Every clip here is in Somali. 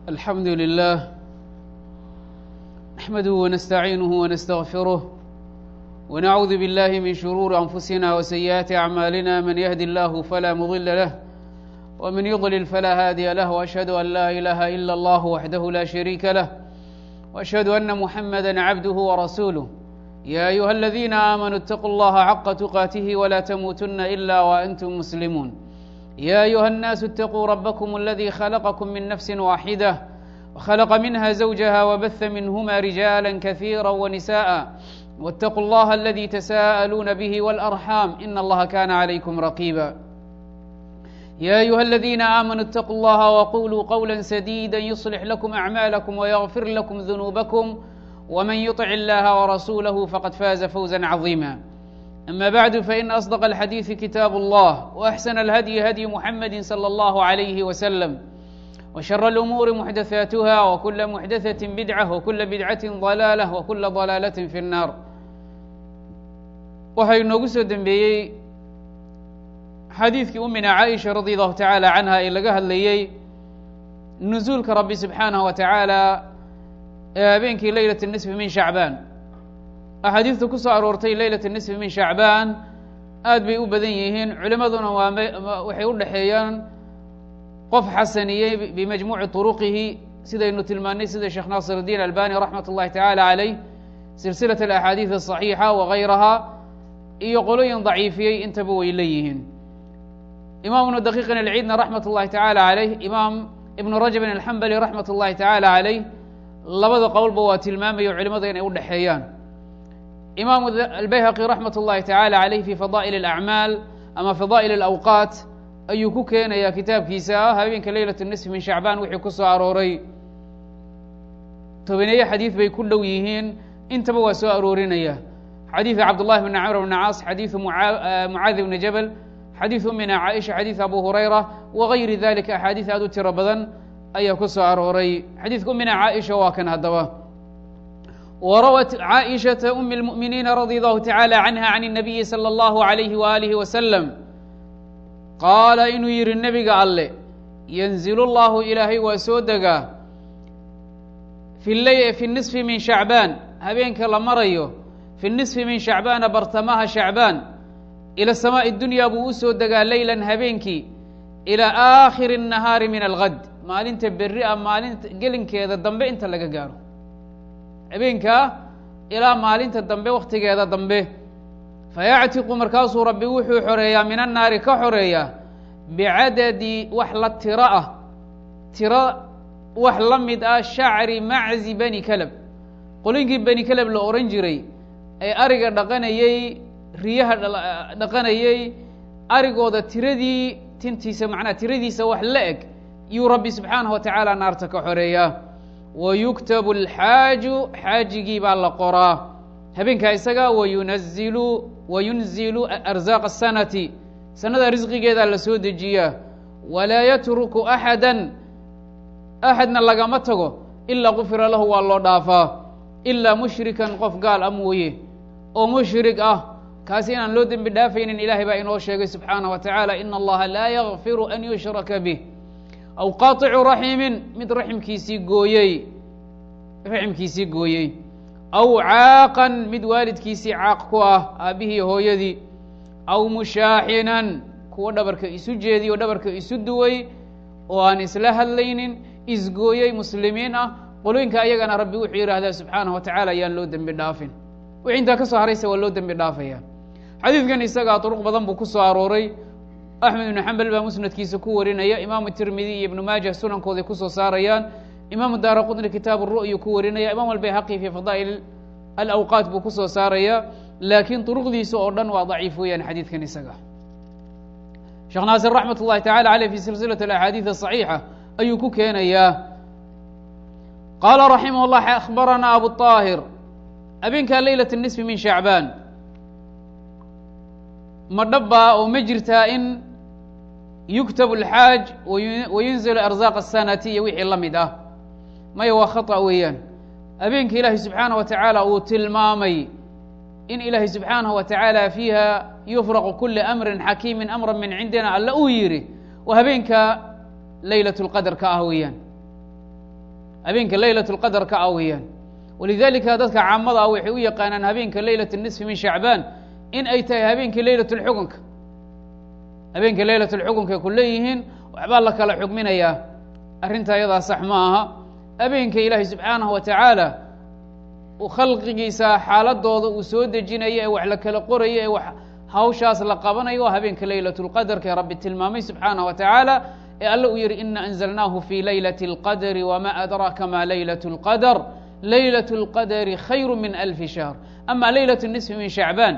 الحمد لله نحمده ونستعينه ونستغفره ونعوذ بالله من شرور أنفسنا وسيئات أعمالنا من يهد الله فلا مضل له ومن يضلل فلا هادي له وأشهد أن لا إله إلا الله وحده لا شريك له وأشهد أن محمدا عبده ورسوله يا أيها الذين آمنوا اتقوا الله حق تقاته ولا تموتن إلا وأنتم مسلمون يا أيها الناس اتقوا ربكم الذي خلقكم من نفس واحدة وخلق منها زوجها وبث منهما رجالا كثيرا ونساء واتقوا الله الذي تساءلون به والأرحام إن الله كان عليكم رقيبا يا أيها الذين آمنوا اتقوا الله وقولوا قولا سديدا يصلح لكم أعمالكم ويغفر لكم ذنوبكم ومن يطع الله ورسوله فقد فاز فوزا عظيما أما بعد فإن أصدق الحديث كتاب الله وأحسن الهدي هدي محمد صلى الله عليه وسلم وشر الأمور محدثاتها وكل محدثة بدعة وكل بدعة ضلالة وكل ضلالة في النار waxay noogu soo dembeeyey xadiidkii umina caaisha radi allahu tacaala canha ee laga hadlayey nusuulka rabbi subxaanahu wa tacaala ee habeenkii leylat nisfi min shacbaan axaadiidta ku soo aroortay leylat nisfi min shacbaan aad bay u badan yihiin culimaduna waxay u dhexeeyaan qof xasaniyey bimajmuuci turuqihi sidaynu tilmaanay sida sheekh naasir الdiin albani raxmat اllahi tacaala calayh silsilaة alaxaadiid aلصaxiixa wagayraha iyo qolooyin daciifiyey intaba way leeyihiin imaam ibnu daqiiqin alciidna raxmat اllahi tacaala calayh imaam ibnu rajabin alxambali raxmat اllahi tacaala calayh labada qowlba waa tilmaamayo culimada inay u dhexeeyaan imaam albayhaqi raxmat اllahi tacaala calayh fi fadaa'il اlacmaal ama fadaa'il اlawqaat ayuu ku keenayaa kitaabkiisa habeenka leylat nisf min shacbaan wixii ku soo arooray tobaneeye xadiid bay ku dhow yihiin intaba waa soo aroorinaya xadiiثa cabdullahi bn camr bn caas xadiiثu mucaadi bni jabal xadiiث umina caaisha xadiiث abu hurayra wagayri dalika axaadiiث aad u tiro badan ayaa ku soo arooray xadiidka umina caaisha waa kan haddaba warawat caaishaةa umi اlmuؤminiina radi allahu tacala canha can الnabiyi salى اllahu عalayhi waalihi wasalam qaala inuu yihi nebiga alle yanzilu llahu ilaahay waa soo degaa fi nisfi min shacbaan habeenka la marayo fi nisfi min shacbaana bartamaha shacbaan ila samaaءi اdunya buu u soo degaa leylan habeenkii ilaa aakhiri الnahaari min algad maalinta berri a maalinta gelinkeeda dambe inta laga gaaro habeenkaa ilaa maalinta dambe wakhtigeeda dambe fayactiqu markaasuu rabbi wuxuu xoreeyaa min annaari ka xoreeyaa bicadadi wax la tiro ah tiro wax la mid ah shacri maczi bani kalab qolinkii bani kalab la ohan jiray ee ariga dhaqanayey riyaha dhaqanayey arigooda tiradii tintiisa macnaha tiradiisa wax la eg yuu rabbi subxaanahu wa tacaala naarta ka xoreeyaa wa yuktabu alxaaju xaajigii baa la qoraa habeenkaa isaga wayunzilu arzaaqa asanati sanada risqigeedaa la soo dejiyaa walaa yatruku axadna lagama tago ilaa gufira lahu waa loo dhaafaa ilaa mushrikan qof gaal a mooye oo mushrig ah kaasi inaan loo dembi dhaafaynin ilaahay baa inoo sheegay subxaanaه wa tacaala ina allaha laa yakfiru an yushraka bih aw qaطicu raximin mid raximkiisii gooyey aw caaqan mid waalidkiisii caaq ku ah aabbihii hooyadii aw mushaaxinan kuwo dhabarka isu jeediy oo dhabarka isu duway oo aan isla hadlaynin isgooyey muslimiin ah qolooyinka ayagana rabbi wuxuu yidhaahdaa subxaanaه wa tacaala ayaan loo dembi dhaafin wixii intaa ka soo haraysa waa loo dembi dhaafaya xadiidkan isagaa duruq badan buu ku soo arooray axmed ibnu xambal baa musnadkiisa ku warinaya imaamu tirmidi iyo ibnu maajah sunankooday kusoo saarayaan imaamu daara qudni kitaabu ru'yu ku warinaya imaam albayhaqi fi fadaa'il alawqaat buu kusoo saaraya laakiin duruqdiisa oo dhan waa daciif weeyaan xadiidkan isaga sheekh naasir raxmat اllahi tacala caleyh fi silsilaة alaxaadiid aصaxiixa ayuu ku keenayaa qaala raximah llah akhbarana abu طaahir habeenkaa leylat nisfi min shacbaan ma dhabbaa oo ma jirtaa in yuktabu alxaaj wayunzilu arzaaqa asanati iyo wixii la mid ah maya waa khata weeyaan habeenka ilaahay subxaanaه wa tacaala uu tilmaamay in ilaahay subxaanaه wa tacaala fiiha yufraqu kuli amrin xakiimin amra min cindina alla uu yihi waa habeenka laylaة اlqadr ka ah weeyaan habeenka laylaة الqadr ka awiyaan walidalika dadka caamada waxay u yaqaanaan habeenka laylaة النصف min shacbaan in ay tahay habeenkii laylaة الxukunka habeenka laylaة الxukunka ku leeyihiin waxbaa la kala xugminayaa arrinta ayadaa sax ma aha habeenka ilaahay subxaanaه wa taعaalى uu khalqigiisa xaaladooda uu soo dejinayo ee wax la kala qorayo ee wax hawshaas la qabanayo waa habeenka laylaة الqadrka ee rabbi tilmaamay subxaanaه wa taعaalى ee alle uu yihi ina أnزlnaahu fي laylaة الqadr wma adraaka ma laylaة الqadr laylaة الqadri khayr min أlfi shahr ama laylaة النصfi min shacbaan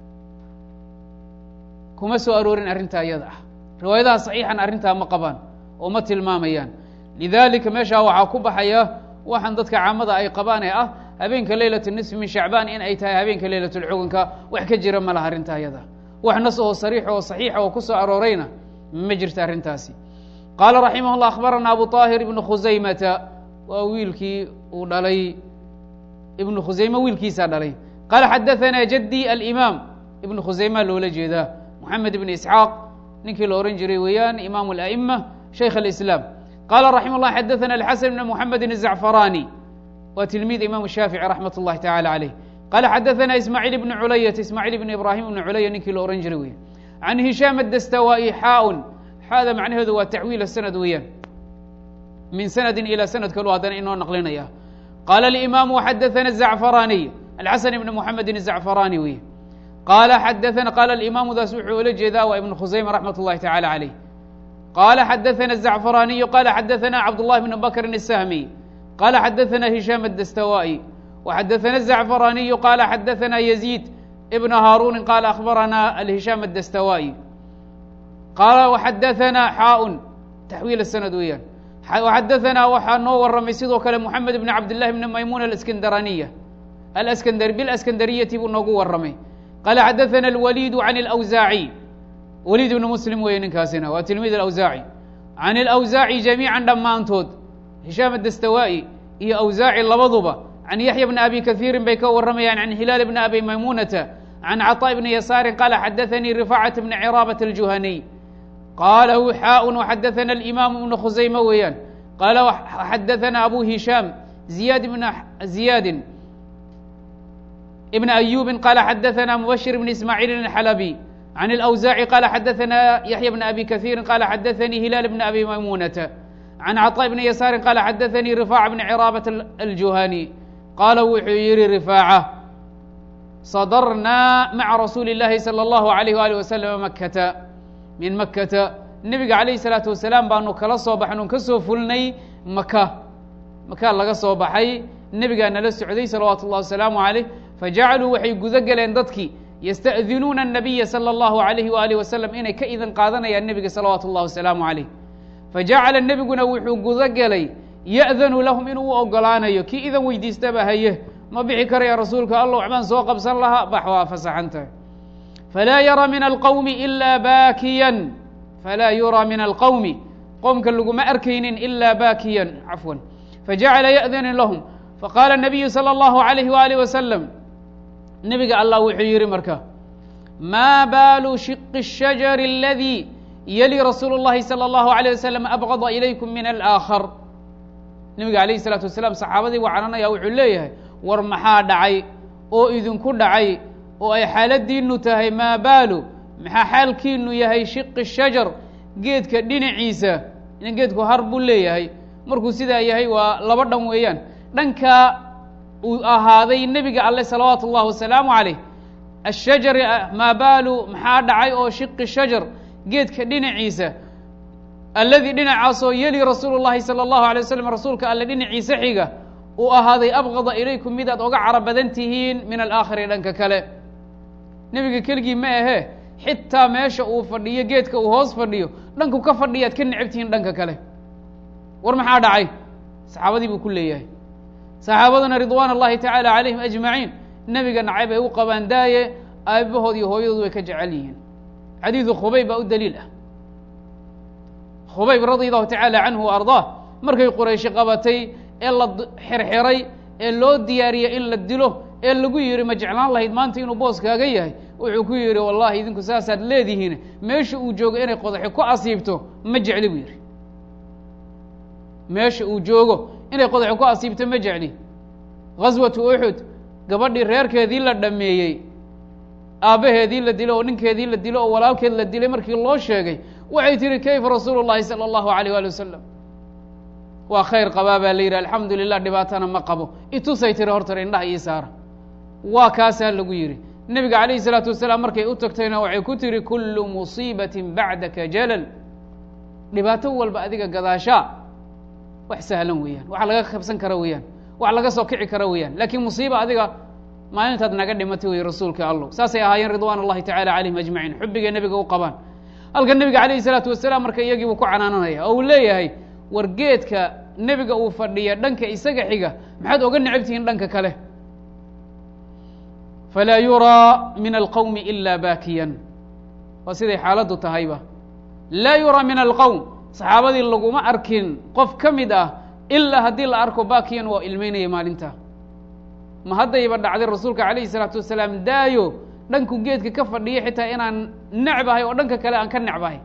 kuma soo aroorin arrintaa iyada ah riwaayadaha صaxiixan arrintaa ma qabaan oo ma tilmaamayaan lidalika meeshaa waxaa ku baxaya waxaan dadka caamada ay qabaan ee ah habeenka laylaة النصfi min shacbaan in ay tahay habeenka laylaة الxukunka wax ka jira ma laha arrintaa iyada wax nas oo sariix oo صaxiixa oo ku soo aroorayna ma jirta arrintaasi qaala raximah الlah akhbarana abu طaahir ibnu khusaymata waa wiilkii uu dhalay ibnu khusayme wiilkiisaa dhalay qaala xadaثana jadي alimaam ibnu khusayma loola jeedaa moxamed ibn isxaaq ninkii la ohan jiray weeyaan imaamu اla'ima shaykh اlislaam qaala raximah اllah xadaثana alxasan ibn moxamedin الzacfarani waa tilmiid imam shaafici raxmat اllahi tacala caleyh qaala xadaثana ismaaciil ibn culayata ismaaciil ibn ibrahim ibn culaya ninkii la ohan jiray weyan can hishaam adastawaa'i xaaun xaada macnaheedu waa tacwiil sanad weeyaan min sanadi ilى sanad kalu haddana inoo naqlinaya qaala اlimaamu xadaثana الzacfaraniy alxasan ibn moxamedin الzacfarani wey qaala xadaثana qaala alimaamudaas wuxuu ola jeedaa waa ibn khusayma raxmat اllahi tacala caleyh qaala xadaثana الzacfaraniyu qaala xadaثana cabdullahi bn bakrin الsahmi qaala xadaثana hishaam adastawaa'i waxadaثana الzacfaraniyu qaala xadaثana yaziid ibna haaruni qaala akhbarana alhishaam adastawaa'i qaala waxadaثana xaaun taxwiil sanad weeyaan waxadaثanaa waxaa noo waramay sidoo kale moxamed bn cabdillahi bni maymuun bilaskandariyati buu noogu waramay qaala xadaثana alwaliidu can اlawsaaci waliid ibnu muslim weeye ninkaasina waa tilmiid alawsaaci can اlawsaaci jamiican dhammaantood hishaam adastawaa'i iyo awsaaci labaduba can yaxya bni abi kahiirin bay ka waramayaan can hilaal bni abi maymuunata can caطaa bni yasaarin qaala xadaثanii rifaacat bni ciraabat aljuhaniy qaala xaaun waxadaثana alimaamu ibnu khusayme weeyaan qaala xadaثana abu hishaam ziyaadin ibn ayuubin qaala xadaثana mubashir bn ismaaciilin اxalabi can اlawsaaci qaala xadaثana yaxya bn abi kahiirin qaala xadaثanii hilaal bn abi maymuunata can caطaa bni yasaarin qaala xadaثanii rifaaca bni ciraabat aljuhani qaala wuxuu yihi rifaaca sadarnaa maca rasuuli اllahi salى اllahu عalayh alih waslm makata min makata nebiga calayhi salaatu wasalaam baanu kala soo baxnu ka soo fulnay maka laga soo baxay nebigaa nala socday salawaatu اllahi wasalaamu calayh fajacaluu waxay guda galeen dadkii yasta'dinuuna الnabiya salى اllahu alayhi waalihi wasalam inay ka idan qaadanayaan nebiga salawaatu اllahi wasalaamu calayh fajacala nebiguna wuxuu guda gelay ya'danu lahum inuu u ogolaanayo kii idan weydiistaba haye ma bixi karaya rasuulka allah waxbaan soo qabsan lahaa bax waa fasaxan tahay falaa yara min alqowmi ilaa baakiyan falaa yuraa min alqowmi qowmka laguma arkaynin ilaa baakiyan cafwan fajacala ya'danu lahum faqaala الnabiyu salى اllahu عalayh waalih wasalam nebiga allah wuxuu yihi marka maa baalu shiqi الshajari اladii yali rasuulu اllahi salى اllahu عalيه wasalam abgada ilaykum min alaakhar nebiga alayh الsalaatu wasalaam saxaabadii waa cananaya wuxuu leeyahay war maxaa dhacay oo idinku dhacay oo ay xaaladiinu tahay maa baalu maxaa xaalkiinu yahay shiqi shajar geedka dhinaciisa geedku har buu leeyahay markuu sidaa yahay waa laba dhan weeyaan dhanka uu ahaaday nebiga alle salawaatu اllahi wasalaamu calayh ashajari maa baalu maxaa dhacay oo shiqi shajar geedka dhinaciisa alladii dhinacaasoo yeli rasuulu llahi salى اllahu alay waslm rasuulka alle dhinaciisa xiga uu ahaaday abgada ilaykum midaad oga cara badan tihiin min alaakhari dhanka kale nebiga keligii ma ahe xitaa meesha uu fadhiyo geedka uu hoos fadhiyo dhanku ka fadhiyaad ka necab tihiin dhanka kale war maxaa dhacay saxaabadii buu ku leeyahay saxaabaduna ridwaan اllahi tacaala calayhim ajmaciin nebiga nacayb ay u qabaan daaye aabahood iyo hooyadood way ka jecel yihiin xadiidu khubayb baa u daliil ah khubayb radi allahu tacaala canhu wa ardaah markay qurayshi qabatay ee la xirxiray ee loo diyaariyey in la dilo ee lagu yihi ma jeclaan lahayd maanta inuu booskaaga yahay wuxuu ku yihi wallahi idinku saasaad leedihiin meesha uu joogo inay qodaxi ku asiibto ma jecli buu yihi meesha uu joogo inay qodaxu ku asiibto ma jecli ghaswatu uxud gabadhii reerkeedii la dhameeyey aabbaheedii la dilo oo ninkeedii la dilo oo walaalkeed la dilay markii loo sheegay waxay tihi kayfa rasuulu llahi salى اllahu alayh wali wasalam waa khayr qabaa baa la yidhi alxamdu lilah dhibaatana ma qabo itusay tiri hortar indhaha ii saara waa kaasaa lagu yidhi nebiga calayhi الsalaatu wasalaam markay u tagtayna waxay ku tihi kulu musiibatin bacdaka jalal dhibaato walba adiga gadaashaa wax sahlan weeyaan wax laga kabsan kara weeyaan wax laga soo kici kara weeyaan laakiin musiiba adiga maalintaad naga dhimatay wey rasuulka allow saasay ahaayeen ridwaan اllahi tacala calayhim ajmaciin xubigay nebiga u qabaan halkan nebiga calayhi الsalaatu wasalaam marka iyagii buu ku canaananaya oo uu leeyahay war geedka nebiga uu fadhiya dhanka isaga xiga maxaad oga necabtihiin dhanka kale falaa yuraa min alqowmi ila baakiyan waa siday xaaladdu tahayba laa yuraa min alqowm saxaabadii laguma arkin qof ka mid ah ilaa haddii la arko baakiyan waa ilmeynaya maalinta ma haddayba dhacday rasuulka calayhi الsalaatu wasalaam daayo dhanku geedka ka fadhiya xitaa inaan necbahay oo dhanka kale aan ka necbahay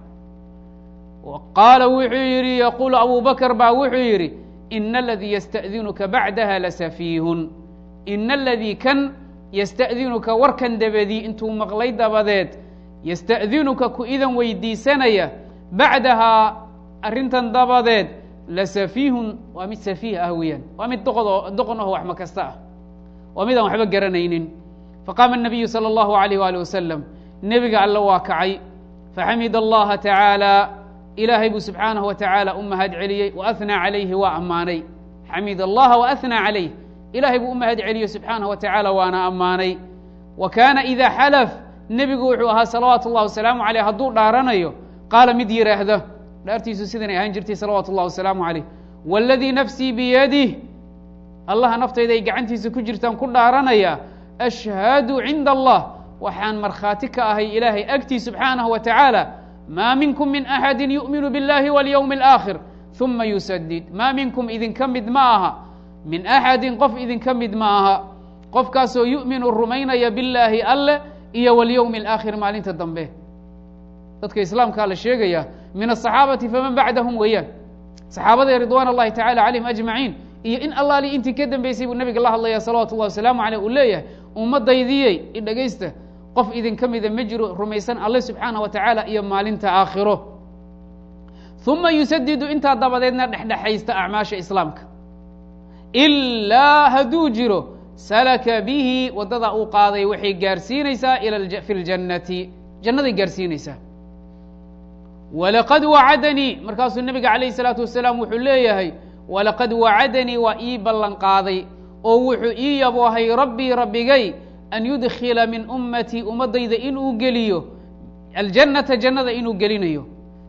qaala wuxuu yidhi yaquulu abu bakr baa wuxuu yidhi ina aladii yasta'dinuka bacdaha lasafiihun ina aladii kan yasta'dinuka warkan dabadii intuu maqlay dabadeed yasta'dinuka ku idan weydiisanaya bacdahaa arrintan dabadeed lasafiihun waa mid safiih ah weeyaan waa mid doqon aho wax ma kasta ah waa mid aan waxba garanaynin faqaama الnabiyu salى اllahu alayh wali wasalam nebiga alle waa kacay faxamid allaha tacaalى ilaahay buu subxaanahu wa tacaala u mahad celiyey waathnaa calayhi waa ammaanay xamid allaha waathnaa calayh ilaahay buu u mahad celiyey subxaanahu wa tacaala waana ammaanay wa kaana idaa xalaf nebigu wuxuu ahaa salawaatu اllah wasalaamu aleyh hadduu dhaaranayo qaala mid yidhaahda dhaartiisu sidanay ahaan jirtay salawaatu اllah wasalaamu calayh waladii nafsii biyadih allaha naftayda ay gacantiisa ku jirtaan ku dhaaranaya ashhadu cinda allah waxaan markhaati ka ahay ilaahay agtii subxaanahu wa tacaala maa minkum min axadi yu'minu biاllahi walyowmi اlآakhir uma yusadid maa minkum idinka mid ma aha min axadin qof idinka mid ma aha qofkaasoo yu'minu rumaynaya billaahi alle iyo walyowmi اlآakhir maalinta dambe dadka islaamkaa la sheegaya min aلصaxaabati faman bacdahum weeyaan saxaabada ridwaan اllahi tacala calayhim ajmaciin iyo in allaali intii ka dambeysay buu nebiga la hadlaya salawatu اllahi wasalaamu aleyh uu leeyahay ummadaydiyey i dhegaysta qof idinka mida ma jiro rumaysan alle subxaanaه wa tacaala iyo maalinta aakhiro uma yusadidu intaa dabadeedna dhexdhexaysta acmaasha islaamka ilaa hadduu jiro salaka bihi waddada uu qaaday waxay gaarsiinaysaa fi اljannati jannaday gaarsiinaysaa walaqad wacadanii markaasuu nebiga calayh الsalaatu wasalaam wuxuu leeyahay walaqad wacadanii waa ii ballan qaaday oo wuxuu ii yaboohay rabbii rabbigay an yudkila min ummatii ummaddayda inuu geliyo aljannata jannada inuu gelinayo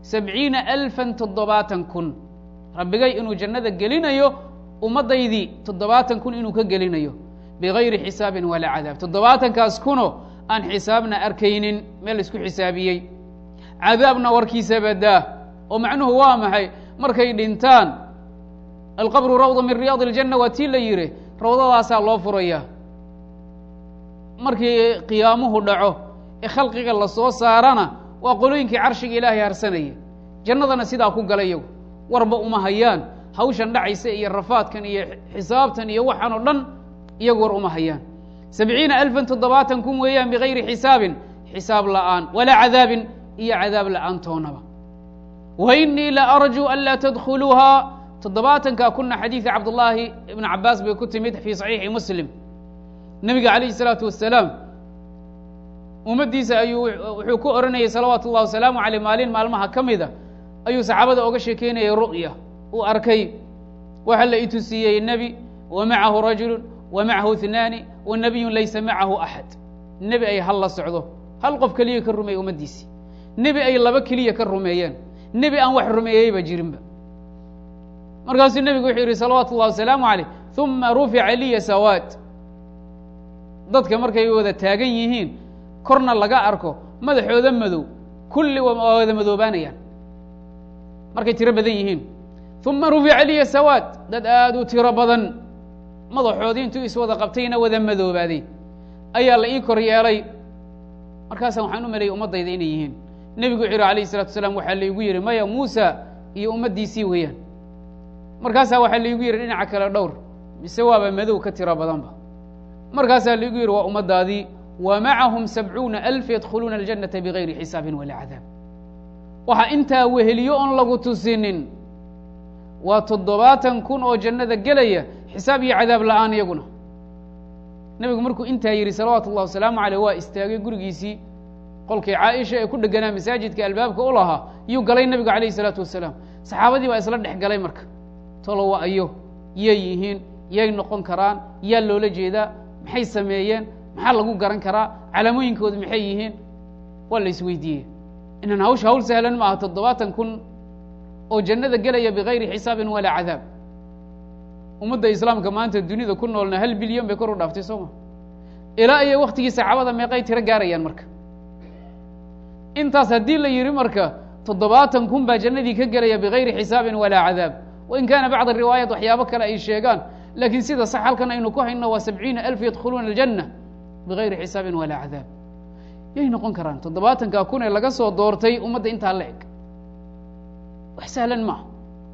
70,000 rabbigay inuu jannada gelinayo ummaddaydii 70,000 inuu ka gelinayo bigayri xisaabin walaa cadaab 70,000kaas kuno aan xisaabna arkaynin meel isku xisaabiyey cadaabna warkiisa badaa oo macnuhu waa maxay markay dhintaan alqabru rawda min riyaad اljanna waa tii la yihi rawdadaasaa loo furaya markii qiyaamuhu dhaco ee khalqiga la soo saarana waa qolooyinkii carshiga ilaahay harsanayay jannadana sidaa ku gala iyagu warba uma hayaan hawshan dhacaysa iyo rafaadkan iyo xisaabtan iyo waxaan oo dhan iyagu war uma hayaan 70,000 weeyaan bigayri xisaabin xisaab la'aan walaa cadaabin iyo cadaab la'aan toonaba wa inii la arjuu an laa tadkhuluuha 70,000 kuna xadiidka cabdullaahi ibn cabaas bay ku timid fii saxiixi muslim nebiga calayhi الsalaatu wasalaam ummaddiisa ayuu wuxuu ku oranayay salawaatu اllahi wasalaamu aleyh maalin maalmaha ka mida ayuu saxaabada oga sheekeynayay ru'ya uu arkay waxa la itusiiyey nebi wa macahu rajulu wa macahu اثnaani wa nabiyu laysa macahu axad nebi ay hal la socdo hal qof keliya ka rumeeyey ummaddiisii nebi ay laba keliya ka rumeeyeen nebi aan wax rumeeyeyba jirinba markaasuu nebigu wuxuu yihi salawaatu اllahi wasalaamu aleyh uma rufica liya sawaad dadka markay wada taagan yihiin korna laga arko madaxooda madow kulli waa wada madoobaanayaan markay tiro badan yihiin uma rufica liya sawaad dad aad u tiro badan madaxoodii intuu iswada qabtayna wada madoobaaday ayaa la ii kor yeelay markaasaan waxaan u maleeyay ummaddayda inay yihiin nebigu wuxuu yihi alayh الsalatu wasalaam waxaa laigu yihi maya muusa iyo ummaddiisii weeyaan markaasaa waxaa laigu yidhi dhinaca kale dhowr mise waaba madow ka tiro badanba markaasaa laigu yidhi waa ummaddaadii wa macahum 70,000 yadkhuluuna aljannata bigayri xisaabin walaa cadaab waxaa intaa weheliyo oon lagu tusinin waa 70,000 oo jannada gelaya xisaab iyo cadaab la'aan iyaguna nebigu markuu intaa yidhi salawaatu ullahi wasalaamu caleyh waa istaagay gurigiisii qolkii caaisha ee ku dheganaa masaajidka albaabka u lahaa yuu galay nebigu calayhi salaatu wasalaam saxaabadii baa isla dhex galay marka tolo waa ayo yay yihiin yay noqon karaan yaa loola jeedaa maxay sameeyeen maxaa lagu garan karaa calaamooyinkoodu maxay yihiin waa la isweydiiyey inaan hawl sahlan ma aha 70,000 oo jannada gelaya bigayri xisaabin walaa cadaab ummadda islaamka maanta dunida ku noolna 1 bilyan bay kor u dhaaftay sooma ilaa iyo waktigii saxaabada meeqay tiro gaarayaan marka intaas haddii la yidhi marka 70,000 baa jannadii ka gelaya bigayri xisaabin walaa cadaab wain kaana bacd riwaayaat waxyaabo kale ay sheegaan laakiin sida sax halkan aynu ku hayno waa 70,000 yadkhuluuna aljanna bigayri xisaabin walaa cadaab yay noqon karaan 70,000 ee laga soo doortay ummadda intaa la eg wax sahlan maaha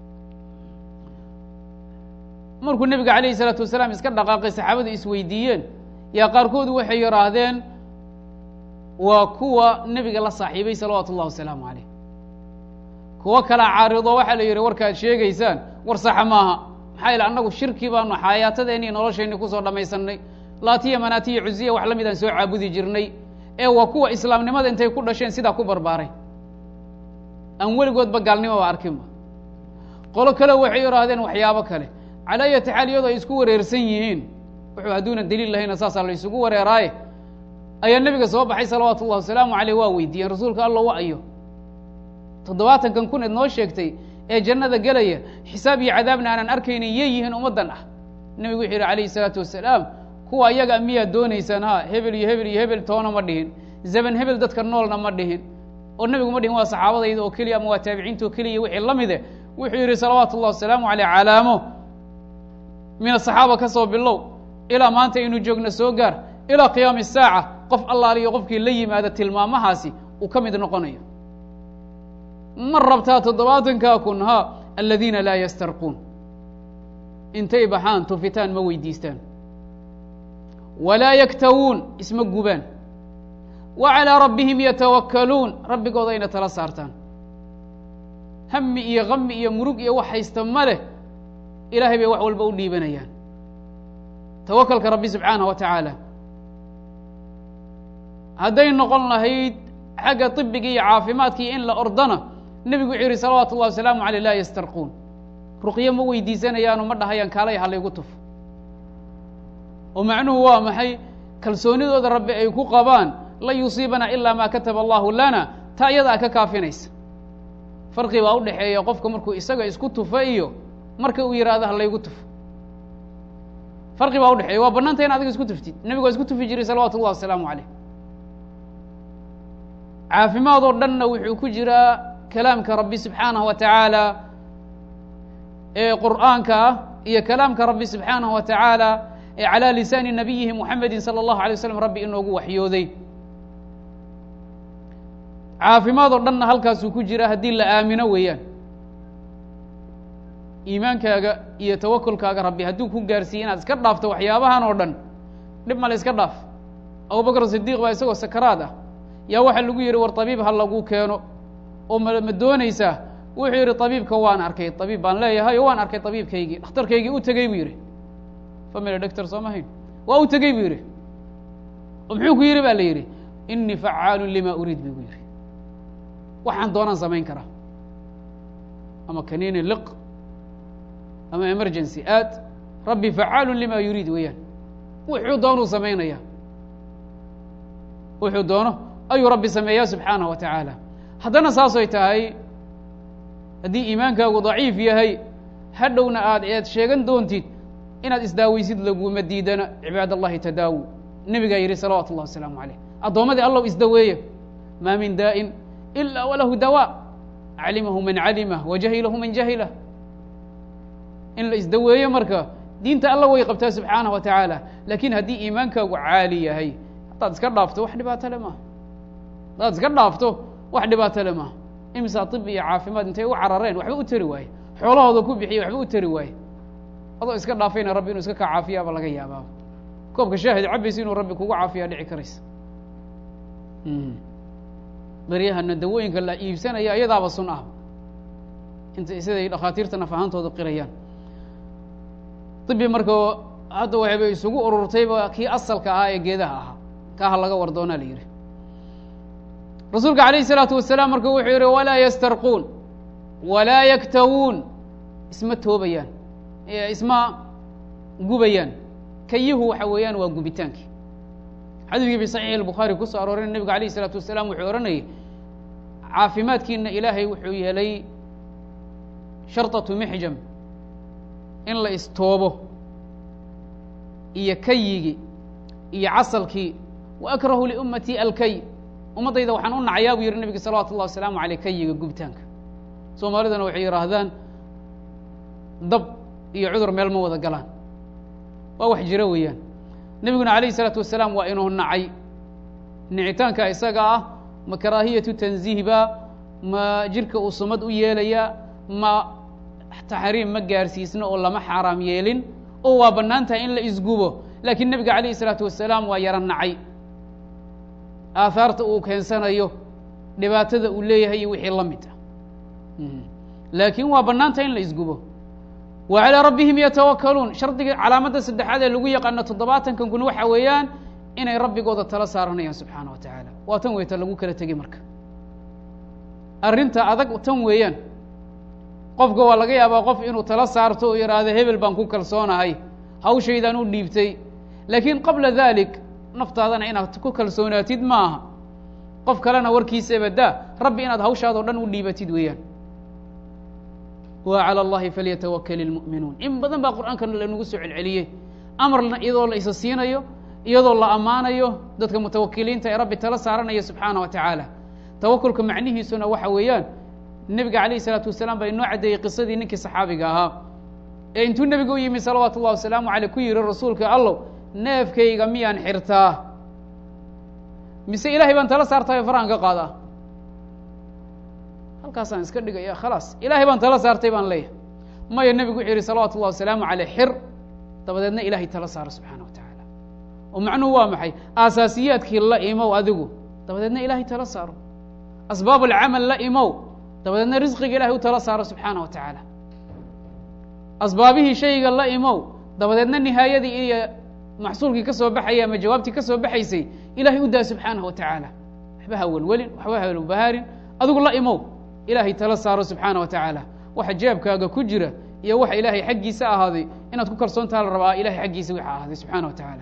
markuu nebiga calayhi salaatu wasalaam iska dhaqaaqay saxaabadu isweydiiyeen yaa qaarkoodu waxay yidhaahdeen waa kuwa nebiga la saaxiibay salawaatu ullahi wasalaamu caleyh kuwo kala caarido waxaa la yidhi warkaad sheegaysaan war saxa maaha maxaa yaele annagu shirki baanu xayaatadeenii noloshayni kusoo dhammaysanay laatiya manaatiya cuziya wax la mid aan soo caabudi jirnay ee waa kuwa islaamnimada intay ku dhasheen sidaa ku barbaaray aan weligoodba gaalnimoba arkinba qolo kale waxay yidhaahdeen waxyaabo kale calaa ayati xaal iyadoo ay isku wareersan yihiin wuxuu hadduuna daliil lahayna saasaa la isugu wareeraaye ayaa nebiga soo baxay salawaatu ullahi wasalaamu caleyh waa weydiiyeen rasuulka alla wa ayo 70,000 eed noo sheegtay ee jannada gelaya xisaab iyo cadaabna aanan arkaynin yay yihiin ummaddan ah nebigu wuxuu yidhi calayhi salaatu wasalaam kuwa iyaga miyaad doonaysaan ha hebel iyo hebel iyo hebel toona ma dhihin zaman hebel dadka noolna ma dhihin oo nebigu ma dhihin waa saxaabadayda oo keliya ama waa taabiciinta oo keliya wixii la mide wuxuu yidhi salawaatu ullahi wasalaamu caleyh calaamo min asaxaaba ka soo bilow ilaa maanta aynu joogno soo gaar ilaa qiyaami saaca qof allaaliyo qofkii la yimaada tilmaamahaasi uu ka mid noqonayo ma rabtaa 70,000 ha aladiina laa yastarquun intay baxaan tufitaan ma weydiistaan walaa yaktawuun isma gubaan wa calىa rabbihim yatawakkaluun rabbigoodayna tala saartaan hami iyo kami iyo murug iyo wax haysta ma leh ilahay bay wax walba u dhiibanayaan tawakalka rabbi subxaanaه wa tacaala hadday noqon lahayd xagga طibigii iyo caafimaadkii in la ordana nebigu wuxuu yihi salawaatu ullahi wasalaamu aleyh laa yastarquun ruqyo ma weydiisanayaano ma dhahayaan kaalay halaygu tuf oo macnuhu waa maxay kalsoonidooda rabbi ay ku qabaan lan yusiibana ilaa maa kataba allahu lana taa iyadaa ka kaafinaysa farqi baa u dhexeeya qofka markuu isaga isku tufa iyo marka uu yidhaahdo halaygu tuf farqi baa udhexeeya waa banaanta in adiga isku tuftid nebigu waa isku tufi jiray salawaatu ullahi wasalaamu aleyh caafimaad oo dhanna wuxuu ku jiraa kalaamka rabbi subxaanaه wa tacaala ee qur'aanka ah iyo kalaamka rabbi subxaanaه wa tacaala ee calىa lisaani nabiyihi muxamedi salى الlahu alيه waslm rabbi inoogu waxyooday caafimaad oo dhanna halkaasuu ku jira haddii la aamino weeyaan iimaankaaga iyo tawakulkaaga rabbi hadduu ku gaarsiiye inaad iska dhaafto waxyaabahan oo dhan dhib male iska dhaaf abubakr sidiiq baa isagoo sakaraad ah yaa waxaa lagu yihi war طabiib ha lagu keeno oo ma doonaysaa wuxuu yihi طabiibka waan arkay طabiib baan leeyahay oo waan arkay طabiibkaygii dhakhtarkaygii u tegey buu yihi family doctor soo mahayn waa u tegey buu yihi oo muxuu ku yihi ba la yihi inii facaalu lima uriid bu yihi waxaan doonaan samayn karaa ama kanini liq ama emergency aad rabbi facaalu lima yuriid weeyaan wuxuu doonuu samaynaya wuxuu doono ayuu rabbi sameeyaa subxaanaه wa tacaala haddana saasoy tahay haddii iimaankaagu daciif yahay hadhowna aad sheegan doontid inaad isdaaweysid laguma diidana cibaad allahi tadaawu nebigaa yihi salawaatu اllahi wasalaamu aleyh addoommadii allow isdaweeya maa min daa'in ilaa walahu dawaa calimahu man calimah wajahilahu man jahilah in la isdaweeyo marka diinta alla way qabtaa subxaanaه wa tacaala laakiin haddii iimaankaagu caali yahay haddaad iska dhaafto wax dhibaato le maaha haddaad iska dhaafto wax dhibaato le maaha imsaa طib iyo caafimaad intay u carareen waxba u tari waaye xoolahooda ku bixiya waxba u tari waaye adoo iska dhaafayna rabbi inuu iska kaa caafiyaaba laga yaabaa koobka shaahid cabaysa inuu rabbi kugu caafiyaa dhici karaysa baryahana dawooyinka la iibsanaya iyadaaba sun ah inta siday dhakhaatiirta naf ahaantooda qirayaan طibi marka hadda waxayba isugu ururtayba kii asalka ahaa ee geedaha ahaa kaaha laga war doonaa la yidhi rasuulka عalayه الصلaaةu wasalaam marka wuxuu yihi walaa ystarquun walaa yaktawuun isma toobayaan isma gubayaan kayuhu waxa weeyaan waa gubitaankii xadiidkii fi صaxiix الbukhaari ku soo arooray nebigu عalayه الصلaaةu wasalaam wuxuu ohanayay caafimaadkiina ilaahay wuxuu yeelay sharطaةu mixjam in la istoobo iyo kayigii iyo casalkii wa akrahu liummatii alkay ummaddayda waxaan u nacayaa buu yihi nebiga salawatu اllah wasalaamu aleyh kayiga gubitaanka soomaalidana waxay yidhaahdaan dab iyo cudur meel ma wada galaan waa wax jiro weeyaan nebiguna alayه الsalaatu wasalaam waa inuu nacay nicitaanka isaga ah ma karaahiyatu tanziih ba ma jirka uu sumad u yeelaya ma taxriim ma gaarsiisno oo lama xaaraam yeelin oo waa bannaan tahay in la isgubo laakiin nebiga calayه الsalaatu wasalaam waa yaro nacay aahaarta uu keensanayo dhibaatada uu leeyahay iyo wixii la mid ah laakiin waa bannaan tahay in la isgubo wa calىa rabbihim yatawakaluun shardiga calaamadda saddexaad ee lagu yaqaano 70 kun waxa weeyaan inay rabbigooda tala saaranayaan subxaana wa tacaala waa tan weyta lagu kala tegey marka arrinta adag tan weeyaan qofka waa laga yaabaa qof inuu tala saarto oo yidhaahdo hebel baan ku kalsoonahay hawshaydaan u dhiibtay laakiin qabla dalik naftaadana inaad ku kalsoonaatid ma aha qof kalena warkiisaba daa rabbi inaad hawshaadoo dhan u dhiibatid weeyaan wa calى اllahi falyatawakl اlmu'minuun in badan baa qur'aankana lanagu soo celceliyey amarna iyadoo la isa siinayo iyadoo la ammaanayo dadka mutawakiliinta ee rabbi tala saaranaya subxaana wa tacaala tawakulka macnihiisuna waxa weeyaan nebiga calayه الsalaatu wasalaam baa inoo caddeeyey qisadii ninkii saxaabiga ahaa ee intuu nebiga u yimi salawaatu اllah wasalaamu aleyh ku yihi rasuulka allow neefkayga miyaan xirtaa mise ilahay baan tala saartayo farahan ka qaadaa halkaasaan iska dhigaya khalaas ilahay baan tala saartay baan leeyahay maya nebigu wuxuu yihi salawaatu اllah wasalaamu aleyh xir dabadeedna ilahay tala saaro subxaana wa tacaala oo macnuhu waa maxay aasaasiyaadkii la imow adigu dabadeedna ilahay tala saaro asbaab alcamal la imow dabadeedna risqiga ilahay u tala saaro subxaana wa tacaala asbaabihii shayga la imow dabadeedna nihaayadii iyo maxsuulkii ka soo baxaya ama jawaabtii ka soo baxaysay ilahay u daa subxaanaه wa tacaala waxba ha welwelin waxba ha welbahaarin adigu la imow ilahay tala saaro subxaana wa tacaala waxa jeebkaaga ku jira iyo waxa ilaahay xaggiisa ahaaday inaad ku kalsoontaha la rabaa ilahay xaggiisa waxa ahaaday subxaana wa tacaala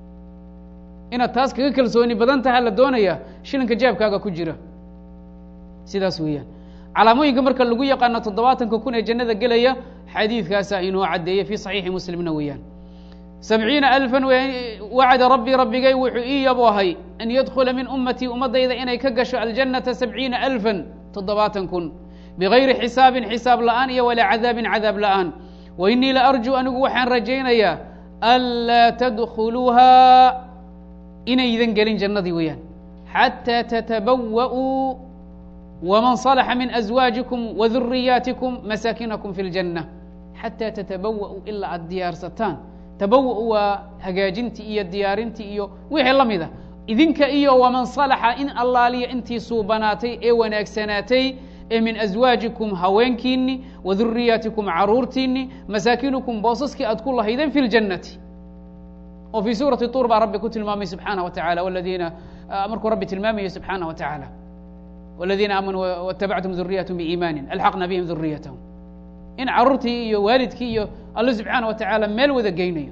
inaad taas kaga kalsooni badan taha la doonaya shilinka jeebkaaga ku jira sidaas weeyaan calaamooyinka marka lagu yaqaano 70 kun ee jannada gelaya xadiidkaasaa inoo caddeeyey fii صaxiixi muslimna weeyaan 70,000 wacada rabbi rabbigay wuxuu ii yaboohay an yadkula min ummatii ummadayda inay ka gasho aljannata 70,000 70 kun bigayri xisaabin xisaab la'aan iyo walaa cadaabin cadaab la'aan wa inii la arjuu anigu waxaan rajaynayaa anlaa tadkhuluuha inaydan gelin jannadii weeyaan xataa tatabawa'uu wman صلxa min أزwaajikum وذuriyaatikum masaakinakum fi اljanة xatىa tatabawa'uu ilaa aad diyaarsataan tabawa waa hagaajintii iyo diyaarintii iyo wixii la mida idinka iyo waman صalaxa in allaaliya intii suubanaatay ee wanaagsanaatay ee min أزwaajikum haweenkiini وذuriyaatikum caruurtiini masaakinukum boosaskii aad ku lahaydeen fi اljannati oo fii suuraةi طuur baa rabbi ku tilmaamay subxaanaه wa taعala wladiina markuu rabbi tilmaamaya subxaanaه wa taعaalى والذيina aamنوا واتبعتم ذuriyatهم بإيmاni ألحqna bهm ذuriyatهم in caruurtii iyo waalidkii iyo alle subحaanaه wa taعaalى meel wada geynayo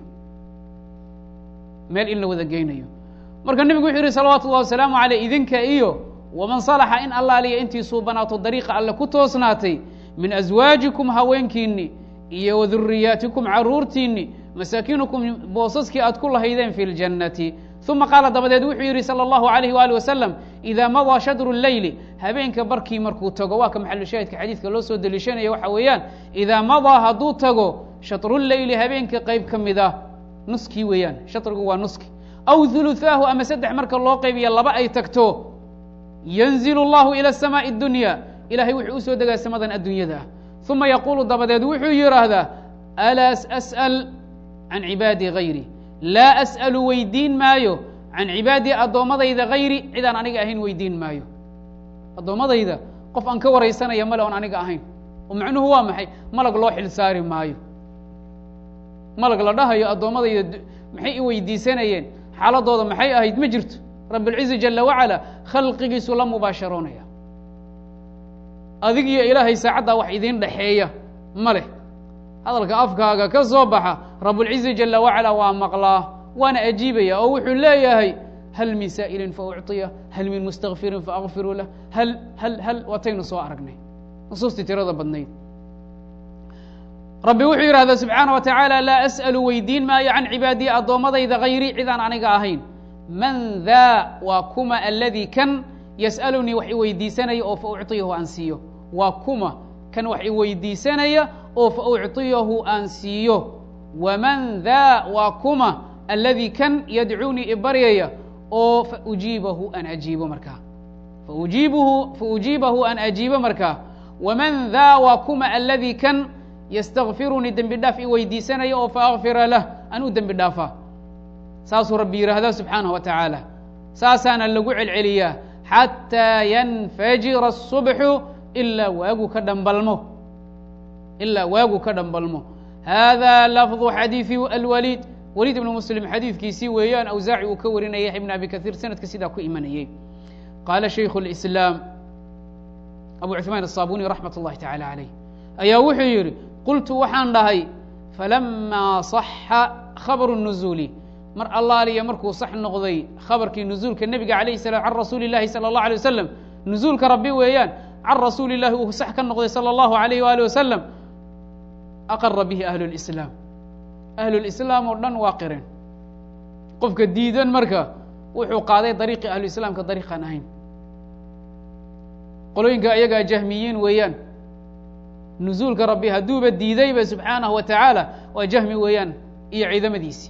meel in la wada geynayo marka nebigu wuxuu yihi salawaatu الlah wasalaamu عalيه idinka iyo وman صلxa in allaaliya intii suubanaato dariiqa alle ku toosnaatay min أزwaajikum haweenkiini iyo وذuriyaatikum caruurtiini masaakinukum boosaskii aad ku lahaydeen fi اljannati uma qaala dabadeed wuxuu yihi salى الlahu عalيh وalih wasalam إida madaa shadru leyli habeenka barkii markuu tago waa ka maxalu shaahidka xadiidka loo soo deliishanaya waxa weeyaan idaa madaa hadduu tago shatru leyli habeenka qayb ka mid ah nuskii weeyaan shatrigu waa nuski aw hulutaahu ama 3 marka loo qaybiya 2 ay tagto yanzil اllahu ilى الsamaaءi الdunya ilahay wuxuu usoo degaa samadan addunyada ah ثuma yaquulu dabadeed wuxuu yidhaahdaa alaa as'al can cibaadii hayri laa as'alu weydiin maayo can cibaadii addoommadayda hayri cidaan aniga ahayn weydiin maayo addoommadayda qof aan ka waraysanaya male oon aniga ahayn oo macnuhu waa maxay malag loo xil saari maayo malag la dhahayo addoommadayda maxay i weydiisanayeen xaaladooda maxay ahayd ma jirto rabbاlcizi jala wacala khalqigiisu la mubaasharoonaya adig iyo ilaahay saacaddaa wax idiin dhaxeeya ma leh hadalka afkaaga ka soo baxa rabbulcizi jala wacala waa maqlaa waana ajiibaya oo wuxuu leeyahay hal min saa'ilin faucطiya hal min mustakfirin faakfiru lah hal wataynu soo aragnay nusuustii tirada badnayd rabbi wuxuu yidhahdaa subxaana wa tacaala laa as'alu weydiin maayo can cibaadii addoommadayda hayri cidaan aniga ahayn man daa waa kuma aladii kan yas'alunii wax i weydiisanaya oo fa ucطiyahu aan siiyo waa kuma kan wax i weydiisanaya oo fa ucطiyahu aan siiyo waman daa waa kuma aladii kan yadcuunii ibaryaya oo faujiibahu aan ajiibo markaa faujiibahu aan ajiibo markaa waman daa waa kuma aladii kan ystakfirunii dembi dhaaf i weydiisanaya oo faakfira lah aan u dembi dhaafaa saasuu rabbi yidhaahdaa subxaanaه wa tacaala saasaana lagu celceliyaa xatىa yanfajira الصubxu ilaa waagu ka dhambalmo hada lafظu xadiiثi alwaliid waliid ibnu muslim xadiidkiisii weeyaan awsaaci uu ka warinaya ibn abi kahiir sanadka sidaa ku imanayey qaala shaykhu اlislaam abu cuثmaan الصaabuni raxmat اllahi tacala عalayh ayaa wuxuu yidhi qultu waxaan dhahay falamaa صaxa khabru الnuzuuli mar allaaliya markuu sax noqday khabarkii nuzuulka nebiga alayh salam can rasuuli اllahi salى اllah alيه wasalam nuzuulka rabbi weeyaan can rasuuli اllahi uu sax ka noqday salى اllahu alayh wali wasalam aqara bihi ahlu اlislaam ahlulislaam oo dhan waa qireen qofka diidan marka wuxuu qaaday dariiqii ahluislaamka dariiqaan ahayn qolooyinka ayagaa jahmiyiin weeyaan nuzuulka rabbi hadduuba diidayba subxaanahu wa tacaala waa jahmi weeyaan iyo ciidamadiisii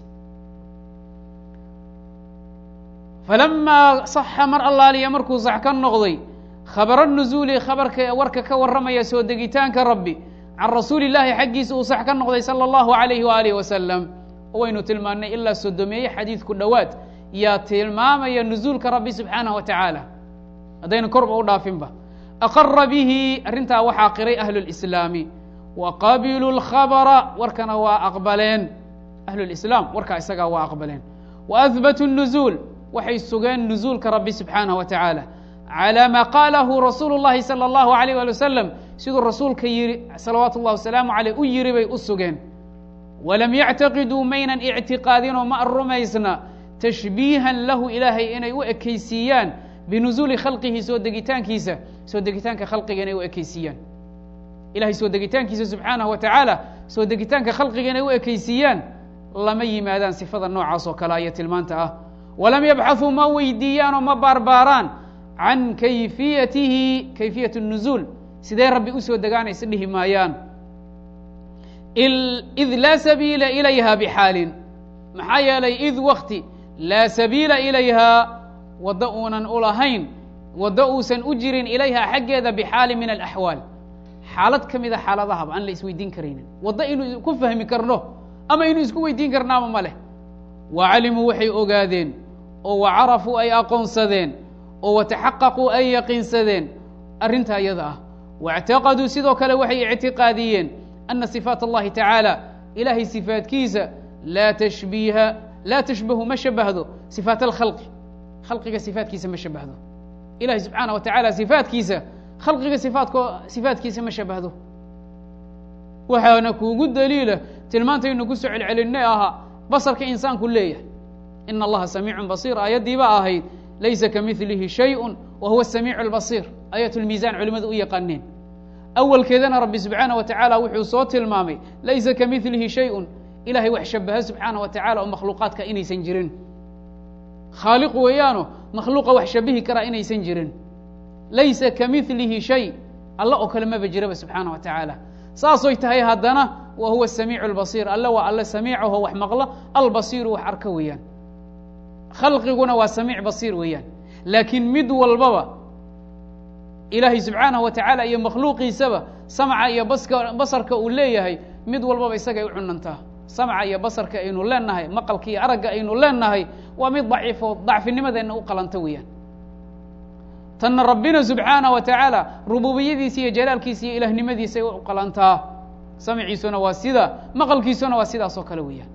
falamaa saxa mar allaaliya markuu sax ka noqday khabara nuzuuli khabarka warka ka warramaya soo degitaanka rabbi can rasuuli اllaahi xaggiisa uu sax ka noqday salى اllahu alayhi waalihi wasalam waynu tilmaannay ilaa sodomeeye xadiidku dhowaad yaa tilmaamaya nuzuulka rabbi subxaanaه wa tacaala haddayna korba u dhaafinba aqara bihi arrintaa waxaa qiray ahlu اlislaami wa qabiluu اlkhabra warkana waa aqbaleen ahlu lislaam warkaa isagaa waa aqbaleen wa ahbatu الnuzuul waxay sugeen nuzuulka rabbi subxaanaه wa tacaala calى ma qaalahu rasuulu اllahi salى اllahu alayh ali wasalam siduu rasuulka yihi salawaatu اllah wasalaamu aleyh u yiri bay u sugeen walam yactaqiduu maynan ictiqaadinoo ma rumaysna tashbiihan lahu ilaahay inay u ekaysiiyaan binuzuuli khalqihi soo degitaanka khalqiga inay u ekaysiiyaan ilahay soo degitaankiisa subxaanaه wa tacaala soo degitaanka khalqiga inay u ekaysiiyaan lama yimaadaan sifada noocaas oo kale aya tilmaanta ah walam yabxaثuu ma weydiiyaanoo ma baarbaaraan can kayfiyatihi kayfiyaة الnuzuul sidee rabbi u soo degaanaysa dhihi maayaan id laa sabiila ilayha bxaalin maxaa yeelay id wakti laa sabiila ilayhaa waddo uunan u lahayn waddo uusan u jirin ilayhaa xaggeeda bxaali min alaxwaal xaalad ka mida xaaladahaba aan la isweydiin karaynin waddo inuu ku fahmi karno ama inuu isku weydiin karnaaba ma leh wacalimuu waxay ogaadeen oo wacarafuu ay aqoonsadeen oo wataxaqaquu ay yaqiinsadeen arrintaa iyada ah waاctaqaduu sidoo kale waxay ictiqaadiyeen ana صifaat اllahi tacaala ilahay sifaatkiisa laa tashbahu ma shabahdo sifaat alkhalqi khalqiga sifaatkiisa ma shabahdo ilahay subxaanaه wa tacaala sifaatkiisa khalqiga sifaatkiisa ma shabahdo waxaana kuugu daliila tilmaantaynu ku soo celcelinay ahaa basarka insaanku leeyahay ina allaha samiicu basiir aayaddiiba ahayd laysa kamilihi shayء wa huwa الsamiic اlbasiir aayat اlmiisan culimadu u yaqaaneen awalkeedana rabbi subxaanaه wa tacaala wuxuu soo tilmaamay laysa kamilihi shayءun ilahay wax shabaha subxaanaه wa tacala oo makhluuqaadka inaysan jirin khaaliq weeyaano makhluuqa wax shabihi karaa inaysan jirin laysa kamilihi shay alla oo kale maba jiraba subxaanaه wa tacaala saasoy tahay haddana wa huwa الsamiic اlbasiir alle waa alle samiicaho wax maqla albasiiru wax arka weeyaan khalqiguna waa samiic basiir weeyaan laakiin mid walbaba ilaahay subxaanaه wa tacaala iyo makhluuqiisaba samca iyo basarka uu leeyahay mid walbaba isagay u cunantaa samca iyo basarka aynu leenahay maqalka iyo aragga aynu leenahay waa mid daciifo dacfinimadeenna u qalanta weeyaan tanna rabbina subxaanaه wa tacaala rububiyadiisa iyo jalaalkiisa iyo ilahnimadiisay u qalantaa samciisuna waa sida maqalkiisuna waa sidaas oo kale weeyaan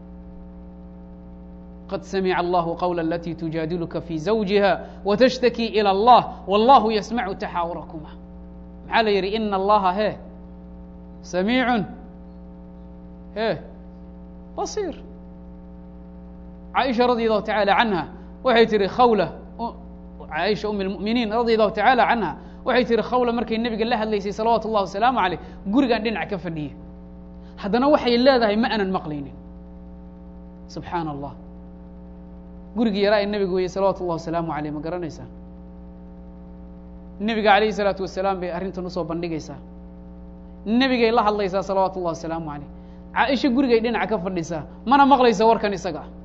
qad samica allahu qawla alati tujaadiluka fi zawjiha watashtakii ilى allah wallahu yasmacu taxaawurakuma maxaa la yidhi ina allaha he samiicun he basiir caaisha radi allahu tacaala canha waxay tihi khawla caaisha um اlmu'miniin radi allahu tacaala canha waxay tihi khawla markay nebiga la hadlaysay salawaatu اllahi wasalaamu caleyh gurigaan dhinac ka fadhiya haddana waxay leedahay ma aanan maqlaynin subxaana allah gurigii yaraa ee nebiga weeye salawaatu اllahi wasalaamu aleyh ma garanaysaa nebiga alayhi الsalaatu wasalaam bay arrintan usoo bandhigaysaa nebigay la hadlaysaa salawaatu اllahi wasalaamu aleyh caaisha gurigay dhinac ka fadhisaa mana maqlaysa warkan isaga ah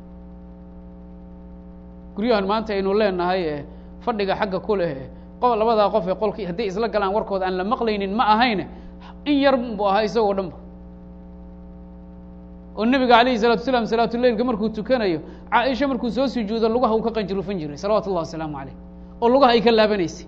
guryahan maanta aynu leenahay ee fadhiga xagga ku leh labadaa qof ee qolkii hadday isla galaan warkooda aan la maqlaynin ma ahayne in yar bu ahaa isagoo dhan ba oo nebiga alayhi الsalatu wasalaam salaatuleilka markuu tukanayo caaisha markuu soo sujuudo lugaha uu ka qanjirufan jiray salawatu اllahi wasalaamu aleyh oo lugaha ay ka laabanaysay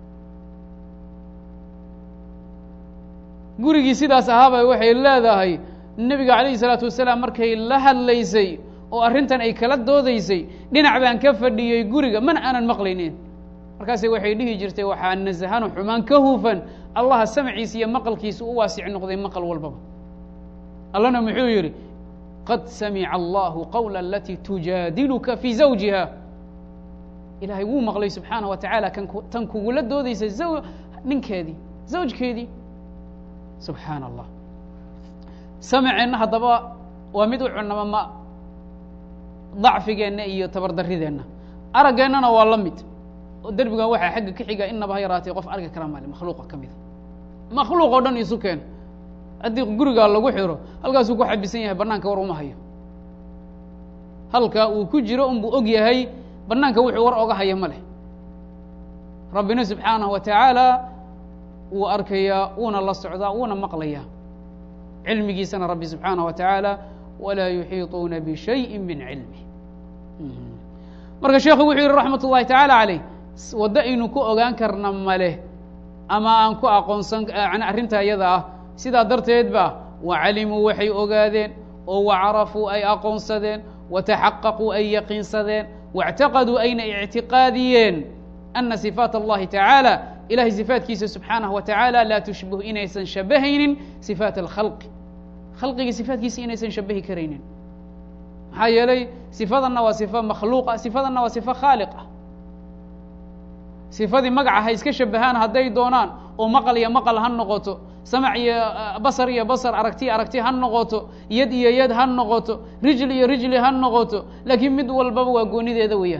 gurigii sidaas ahaaba waxay leedahay nebiga alayhi الsalaatu wasalaam markay la hadlaysay oo arrintan ay kala doodaysay dhinac baan ka fadhiyey guriga mana aanan maqlaynin markaase waxay dhihi jirtay waxaa nasahano xumaan ka hufan allaha samciisa iyo maqalkiisa u waasic noqday maqal walbaba allana muxuu yidhi qad samica allahu qawla alati tujaadiluka fi zawjiha ilahay wuu maqlay subxaanaه wa tacaala tan kugula doodaysa ninkeedii zawjkeedii subxaana allah samceenna haddaba waa mid u cunama dacfigeenna iyo tabardarideenna arageennana waa la mid oo derbigan waxaa xagga ka xiga inaba ha yaraatee qof argi kara male makhluuqa ka mida makhluuq oo dhan isu keen haddii gurigaa lagu xiro halkaasuu ku xabisan yahay banaanka war uma hayo halka uu ku jiro unbuu og yahay banaanka wuxuu war oga haya ma leh rabbina subxaanaه wa tacaala wuu arkayaa wuuna la socdaa wuuna maqlayaa cilmigiisana rabbi subxaanaه wa tacaala walaa yuxiiطuuna bishayءi min cilmih marka sheekhu wuxuu yihi raxmat ullahi tacaala caleyh waddo aynu ku ogaan karna maleh ama aan ku aqoonsan arrintaa iyada ah sidaa darteed ba wacalimuu waxay ogaadeen oo wacarafuu ay aqoonsadeen wataxaqaquu ay yaqiinsadeen واعتaqaduu ayna اعtiqaadiyeen أna صفaaت الlahi taعaalى ilahay صifaatkiisa subxaanaه wa taعaalى laa tushbih inaysan shabahaynin صifaaت اlkhalqi khalqiga صifaatkiisa inaysan shabahi karaynin maxaa yeelay صifadanna waa صifo makhluuqa صifadanna waa صifo khaaliqa صifadii magaca ha iska shabahaan hadday doonaan oo maqal iyo maqal ha noqoto samc iyo basar aragti ha noqoto yad iyo yad ha noqoto rijl iyo rijli ha noqoto laakiin mid walbaba waa goonideeda weeyaan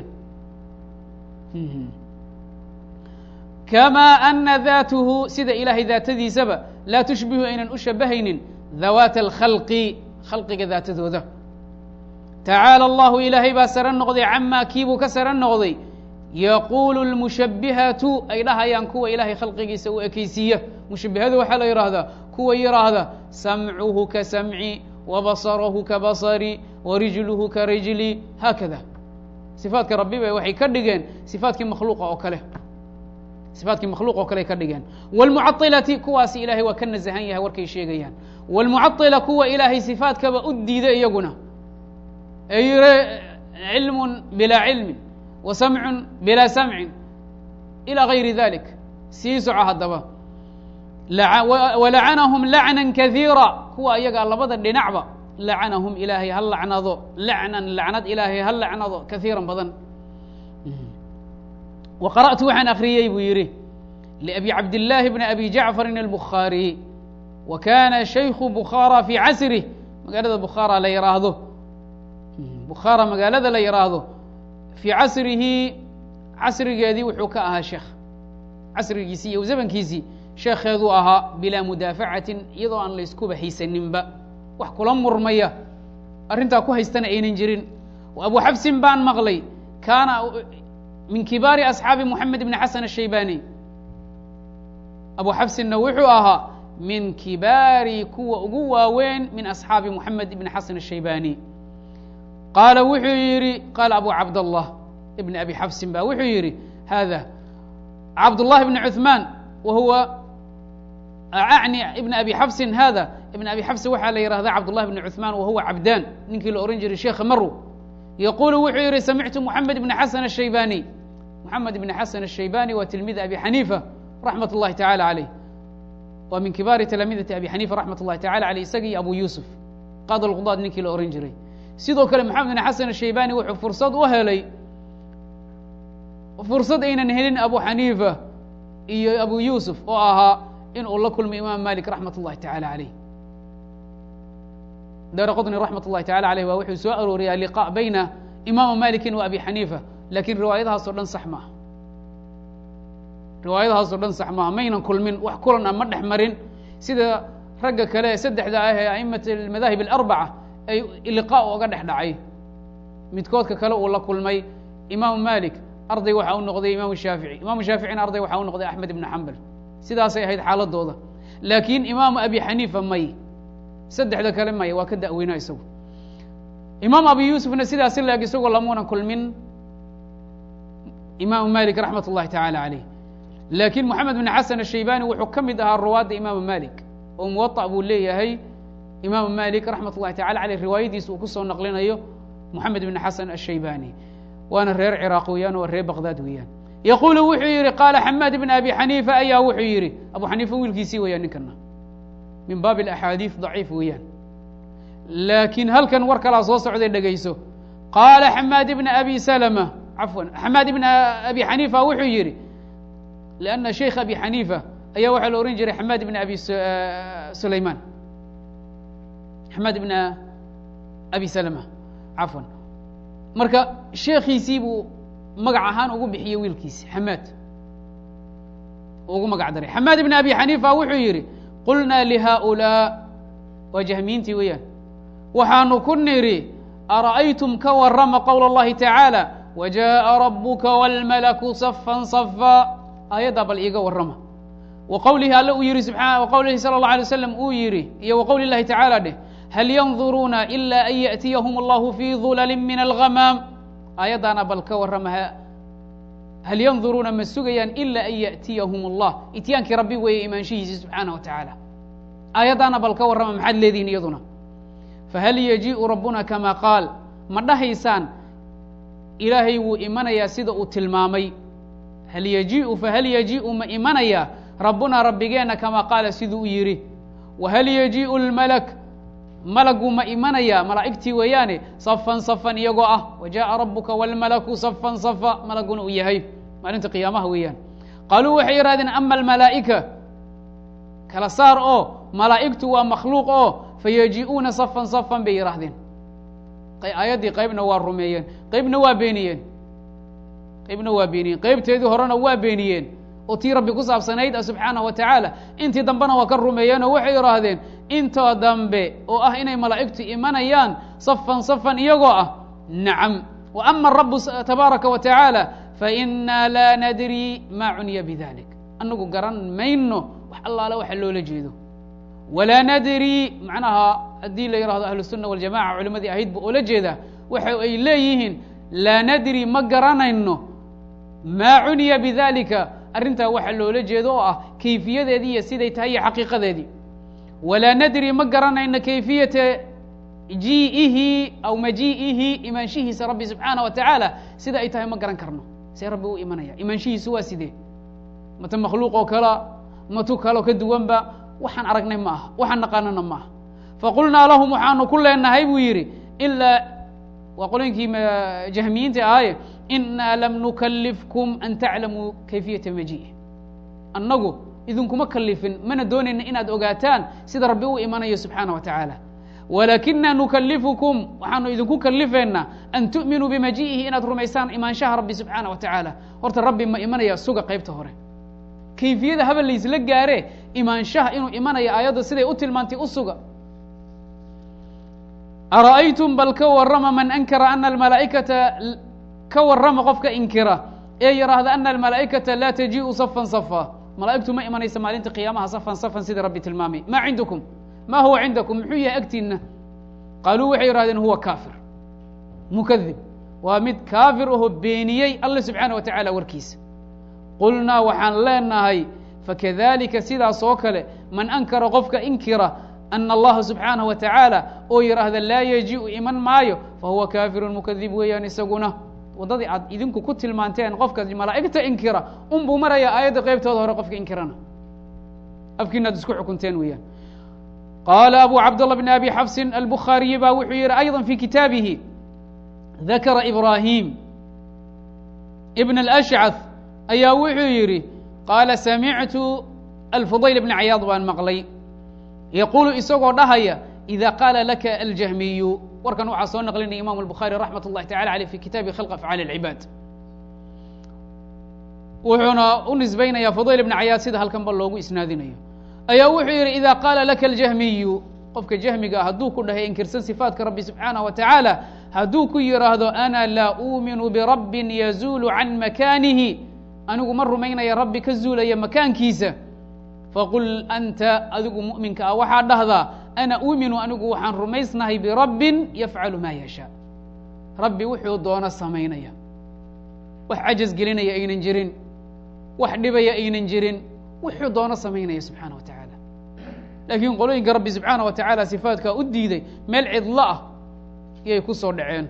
kamaa ana daatuhu sida ilaahay daatadiisaba laa tushbihu aynan u shabahaynin dawaat alkhalqi khalqiga daatadooda tacaalى allahu ilaahay baa sare noqday camaa kiibuu ka sare noqday yaquulu lmushabbihatu ay dhahayaan kuwa ilaahay khalqigiisa u ekeysiiya mushabbihadu waxaa la yidhaahdaa kuwa yidhaahda samcuhu ka samci wabasarahu ka basari warijluhu ka rijli haakada صifaatka rabbi ba waxay ka dhigeen صifaatkii makhluuqa oo kale صifaatkii makhluuq oo kale ka dhigeen wاlmucaطilati kuwaasi ilahay waa ka naزahan yahay warkay sheegayaan wاlmucaطila kuwa ilaahay صifaatkaba u diida iyaguna ee yire cilm bilaa cilmi وسمع بلا سمع إلى غير ذلك sii soco haddaba ولعنهم لعنا كثيirا kuwa iyaga labada dhinacba لعنهم ilaahay ha lacnado لعنا lacnad ilaahay ha lacnado kaثيirا badan وqرأت waxaan akriyey buu yihi لأbي cabdاللahi بن أbي جaعفر البخاarي وkana شhayk بخاrى في casrه magaalada bخاrى la yihaahdo bخاrى magaalada la yihaahdo fii casrihi casrigeedii wuxuu ka ahaa sheekh casrigiisii iyo zamankiisii sheekheeduu ahaa bilaa mudaafacatin iyadoo aan layskuba haysaninba wax kula murmaya arrintaa ku haystana aynan jirin abu xabsin baan maqlay kaana min kibaari asxaabi moxamed ibni xasan الshaybani abu xafsinna wuxuu ahaa min kibaari kuwa ugu waaweyn min asxaabi moxamed ibn xasan الshaybani qaala wuxuu yidhi qaala abu cabdالlah ibn abi xafsin ba wuxuu yidhi hada cabdالlah ibn cuثmaan wa huwa acni ibn abi xafsin hada ibn abi xafsin waxaa la yihahda cabdالlah ibn cuثmaan wa huwa cabdaan ninkii la ohan jiray sheekha maru yaqulu wuxuu yidhi samictu moxamed ibn xasan الshaybani moxamed ibn xasan الshaybani waa tilmid abi xaniifa raxmat اllahi tacala عaleyh waa min kibaari talaamidati abi xaniifa raxmat اllahi tacala aleyh isaga iyo abu yuusuf qaadi lqudaad ninkii la ohan jiray sidoo kale moxamed ibn xasan الshaybani wuxuu fursad u helay fursad aynan helin abu xaniifa iyo abu yuusuf oo ahaa in uu la kulmay imaam malik raxmat اllahi tacala aleyh daara qطni raxmat اllahi tacala aleyh waa wuxuu soo arooriyaa liqاء bayna imaama malikin wa abi xaniifa lakin riwaayadahaas o dhan sax maaha riwaayadahaas o dhan sax maaha maynan kulmin wax kulan a ma dhex marin sida ragga kale ee saddexda ah ee a'imat almadaahib alarbaca ay liqaa oga dhex dhacay midkoodka kale uu la kulmay imaamu malik arday waxa u noqday imaamu shaafici imaamu shaaficina arday waxa u noqday axmed ibn xambal sidaasay ahayd xaaladooda laakiin imaamu abi xaniifa may saddexda kale may waa ka da'weynaa isagu imaam abi yuusufna sidaasi laeg isagoo lamuunan kulmin imaamu malik raxmat اllahi tacala aleyh laakin moxamed bn xasan الshaybani wuxuu ka mid ahaa ruwaadda imaamu malik oo muwaطa buu leeyahay imaamu malik raxmat اllahi tacala aleyh riwaayadiisa uu kusoo naqlinayo moxamed bn xasan الshaybani waana reer ciraaq weeyaan waa reer baqdaad weeyaan yaqulu wuxuu yihi qaala xamaad ibn abi xaniifa ayaa wuxuu yihi abu xaniifa wiilkiisii weeyaan ninkana min baab اaxaadiiث daciif weeyaan laakiin halkan war kalaa soo socday dhegayso qaala xamaad ibn abi salma cafwan xamaad ibn abi xaniifa wuxuu yihi لأnna sheikh abi xaniifa ayaa waxaa la ohan jiray xamaad ibn abi sulayman xamaad ibn abi salma cafwan marka sheekhiisii buu magac ahaan ugu bixiyey wiilkiisi xamaad ugu magac daray xamaad ibn abi xaniifa wuxuu yihi qulnaa lhaؤulaa waa jahmiintii weeyaan waxaanu ku nidhi ara'aytum ka warama qowla اllahi tacaalى wajaءa rabuka wاlmalaku صafan صafa aayaddaa bal iiga warrama wa qowlihi alle uu yihi wa qowlihi salى الlaه alيه waslam uu yihi iyo wa qowli اllahi tacaalى dheh hal yanduruuna ila an yaأtiyahum اllahu fii dulali min alغamaam aayaddaana bal ka warrama hal yanduruuna ma sugayaan ila an yaأtiyahum اllah ityaankii rabbi weeye imaanshihiisi subxaanaه wa tacaala aayaddaana bal ka warrama maxaad leedihin iyaduna fahal yajiءu rabbuna kama qaal ma dhahaysaan ilaahay wuu imanayaa sida uu tilmaamay fahal yajiءu ma imanaya rabbuna rabbigeenna kama qaala siduu u yidhi wahal yajiءu اlmalak malagu ma imanaya malaa'igtii weeyaane safan safan iyagoo ah wajaءa rabuka wاlmalaku safan safa malaguna uu yahay maalinta qiyaamaha weeyaan qaaluu waxay yidhahdeen ama almalaa'ika kala saar oo malaa'igtu waa makhluuq oo fayaji'uuna safan safan bay yidhaahdeen aayaddii qaybna waa rumeeyeen qaybna waa beeniyeen qaybteedii horena waa beeniyeen oo tii rabbi ku saabsanayd subxaanaه wa tacaala intii dambena waa ka rumeeyeen oo waxay yidhaahdeen intoo dambe oo ah inay malaa'igtu imanayaan safan safan iyagoo ah nacam wa ama rabu tabaaraka wa tacaala fainaa laa nadri ma cuniya bidalik anagu garan mayno wax allaale waxa loola jeedo walaa nadri macnaha haddii la yihahdo ahlu الsuna waljamaca culimadii ahayd ba oola jeedaa waxa ay leeyihiin laa nadri ma garanayno maa cuniya bidalika arrintaa waxa loola jeedo oo ah kayfiyadeedii iyo siday tahay iyo xaqiiqadeedii walaa nadri ma garanayno kayfiyata jii'ihi aw majii'ihi imaanshihiisa rabbi subxaanaه wa tacaala sida ay tahay ma garan karno see rabbi u imanaya imaanshihiisu waa sidee mata makhluuq oo kala matu kaloo ka duwanba waxaan aragnay ma aha waxaan naqaanana ma aha faqulnaa lahum waxaanu ku leenahay buu yidhi ilaa waa qolooyinkii jahmiyiinta ahaaye inaa lam nukalifkum an taclamuu kayfiyata majiih annagu idinkuma kalifin mana doonayna inaad ogaataan sida rabbi u imanayo subxaana wa tacaala walaakina nukalifukum waxaanu idinku kalifeynaa an tu'minuu bimajii'ihi inaad rumaysaan imaanshaha rabbi subxaana wa tacaala horta rabbi ma imanaya suga qaybta hore kayfiyada haba laysla gaare imaanshaha inuu imanaya aayadda siday u tilmaantay u suga ara'aytum bal ka warrama man ankara ana almalaa'ikata ka warrama qofka inkira ee yidhaahda ana almalaa'ikata laa tajii'u safan safa malaa'igtu ma imanaysa maalinta qiyaamaha safan safan sida rabbi tilmaamay ma cindukum ma huwa cindakum muxuu yahay agtiinna qaaluu waxay yidhahdeen huwa kaafir mukadib waa mid kaafir aho beeniyey alla subxaana wa tacaala warkiisa qulnaa waxaan leenahay fakadalika sidaas oo kale man ankara qofka inkira ana allaha subxaanaه wa tacaala oo yidhaahda laa yajiu iman maayo fahuwa kaafirun mukadib weeyaan isaguna waddadii aad idinku ku tilmaanteen qofka malaa'igta inkira unbuu maraya aayadda qaybtooda hore qofka inkirana afkiina ad isku xukunteen weeyaan qaala abu cabdالlah bn abi xafsin albukhaariyi baa wuxuu yihi ayضا fi kitaabihi dakara ibrahim ibn اlأshcaث ayaa wuxuu yidhi qaala samictu alfudayl bn cayaad baan maqlay yaquulu isagoo dhahaya ida qaala laka aljahmiyu warkan waxaa soo naqlinaya imam الbukhaari raxmat اllahi tacala aleyh fi kitaabi khalq afcaali اlcibaad wuxuuna u nisbaynaya fudayl bn cayaad sida halkanba loogu isnaadinayo ayaa wuxuu yidhi ida qaala laka aljahmiyu qofka jahmiga ah hadduu ku dhahay inkirsan sifaatka rabbi subxaanaه wa tacaala hadduu ku yidhaahdo ana laa uuminu birabbin yazuulu can makaanihi anigu ma rumaynaya rabbi ka zuulaya makaankiisa faqul anta adigu mu'minka ah waxaa dhahdaa ana uuminu anigu waxaan rumaysnahay birabbin yafcalu maa yashaa rabbi wuxuu doono samaynaya wax cajaz gelinaya aynan jirin wax dhibaya aynan jirin wuxuu doono samaynaya subxaana wa tacaala laakiin qolooyinka rabbi subxaana wa tacaala sifaatkaa u diiday meel cidlo ah yay ku soo dhaceen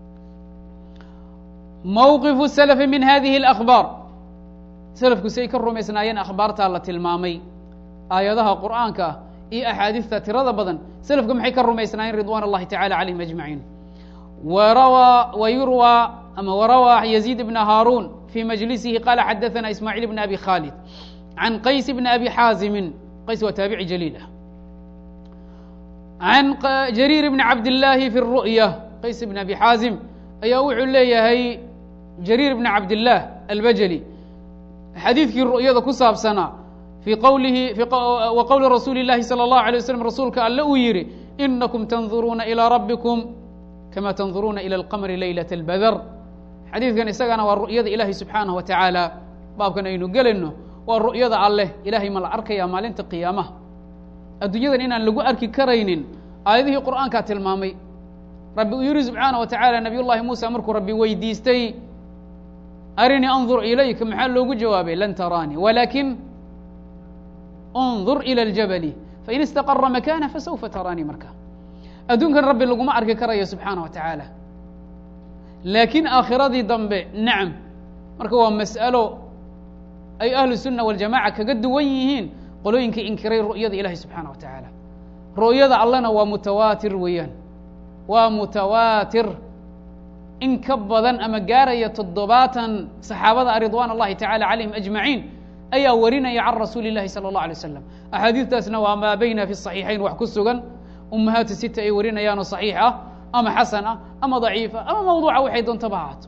mawqifu salafi min hadihi اlakhbaar salafku say ka rumaysnaayeen akhbaartaa la tilmaamay aayadaha qur'aanka ah iyo axaadiista tirada badan salafku maxay ka rumaysnaayeen ridwan اllahi tacala calayhim ajmaciin warawaa yaziid bna haaruun fii majlisihi qaala xadaثana ismaaciil bn abi khaalid can qays bn abi xaazimin qays waa taabici jaliil ah can jariir bn cabdillaahi fi الru'ya qays bn abi xaazim ayaa wuxuu leeyahay jariir bn cabdillaah albajali xadiidkii ru'yada ku saabsanaa fii qowlihi wa qowli rasuuli اllahi salى اllahu alيه waslm rasuulka alle uu yihi inakum tanduruuna ilىa rabbikum kama tanduruuna ilى اlqamri laylaة اlbadr xadiidkan isagana waa ru'yada ilaahi subxaanaه wa tacaala baabkan aynu gelayno waa ru'yada alleh ilaahay ma la arkaya maalinta qiyaamaha adduunyadan inaan lagu arki karaynin aayadihii qur'aankaa tilmaamay rabbi uu yihi subxaanaه wa tacaala nabiy llahi muusa markuu rabbi weydiistay arinii andur ilayka maxaa loogu jawaabay lan taraanii walakin undur ilى اljabali fain istaqara makana fasawfa taraanii marka adduunkan rabbi laguma arki karayo subxaana wa tacaala laakiin aakhiradii dambe nacam marka waa mas'alo ay ahlu sunna waljamaca kaga duwan yihiin qolooyinkai inkiray ru'yada ilahi subxaana wa tacaala ru'yada allena waa mutawaatir weeyaan waa mutawaatir in ka badan ama gaaraya 70 saxaabada ridwan اllahi tacala calayhim ajmaciin ayaa warinaya can rasuuli اllahi salى اllah alay waslam axaadiistaasna waa maa bayna fi صaxiixayn wax ku sugan ummahaatu sita ay warinayaanoo صaxiix ah ama xasan ah ama daciifa ama mawduuca waxay doontaba ahaato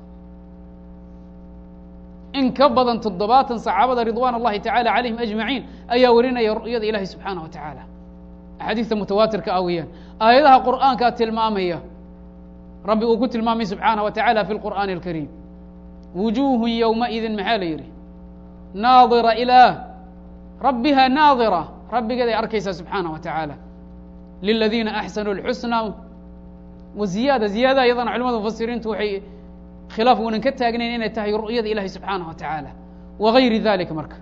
in ka badan 70 saxaabada ridwan اllahi tacala calayhim ajmaciin ayaa warinaya ru'yada ilahi subxaanaه wa tacaala axaadiista mutawaatirka ah weeyaan aayadaha qur'aankaa tilmaamaya rabbi uu ku tilmaamay subxaanaه wa tacaala fi اlqur'aani اlkariim wujuuhu ywmaidin maxaa la yidhi naadira ilaa rabbiha naadira rabbigeed ay arkaysaa subxaanaه wa tacaala liladiina axsanuu اlxusna wa ziyaada ziyaada iyadana culamada mufasiriintu waxay khilaaf uunan ka taagnayn inay tahay ru'yada ilahi subxaanaه wa tacaala wagayri dalika marka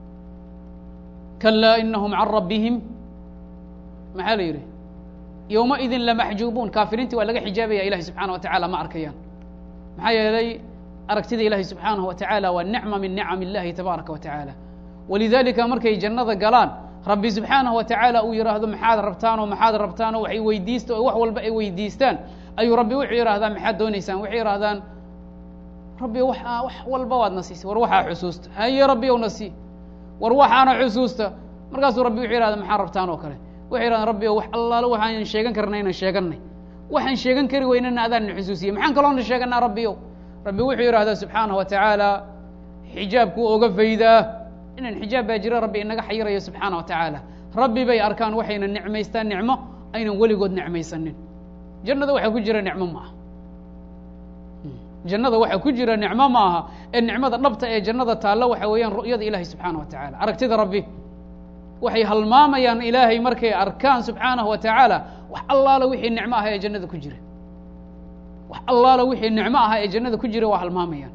kalaa inahum can rabbihim maxaa la yidhi ywmaidin lamaxjuubuun kaafiriintii waa laga xijaabaya ilahi subxaana wa tacala ma arkayaan maxaa yeelay aragtida ilahi subxaanaه wa tacaala waa nicma min nicam illahi tabaaraka wa tacaala walidalika markay jannada galaan rabbi subxaanaه wa tacaala uu yidhaahdo maxaad rabtaanoo waxay weydiista oo wax walba ay weydiistaan ayuu rabbi wuxuu yidhahdaa maxaad doonaysaan waxay yidhahdaan rabbi wax walba waad na siisay war waxaa xusuusta haye rabbi ow na sii war waxaana xusuusta markaasuu rabbi wuxuu yihahda maxaa rabtaan oo kale waxay yidhahdaan rabbi ow wax allaalo waxaan sheegan karnay inaan sheeganay waxaan sheegan kari weynana adaan na xusuusiyey maxaan kaloona sheeganaa rabbi ow rabbi wuxuu yidhahdaa subxaanaه wa tacaala xijaabkuu oga faydaa inan xijaab baa jira rabbi inaga xayirayo subxaana wa tacaala rabbi bay arkaan waxayna nicmaystaan nicmo aynan weligood nicmaysanin jannada waxaa ku jira nicmo ma ah jannada waxa ku jira nicmo ma aha ee nicmada dhabta ee jannada taalla waxa weeyaan ru'yada ilaahay subxaanahu wa tacaala aragtida rabbi waxay halmaamayaan ilaahay markay arkaan subxaanahu wa tacaala wax allaala wixii nicmo ah ee jannada ku jira wax allaala wixii nicmo ah ee jannada ku jira waa halmaamayaan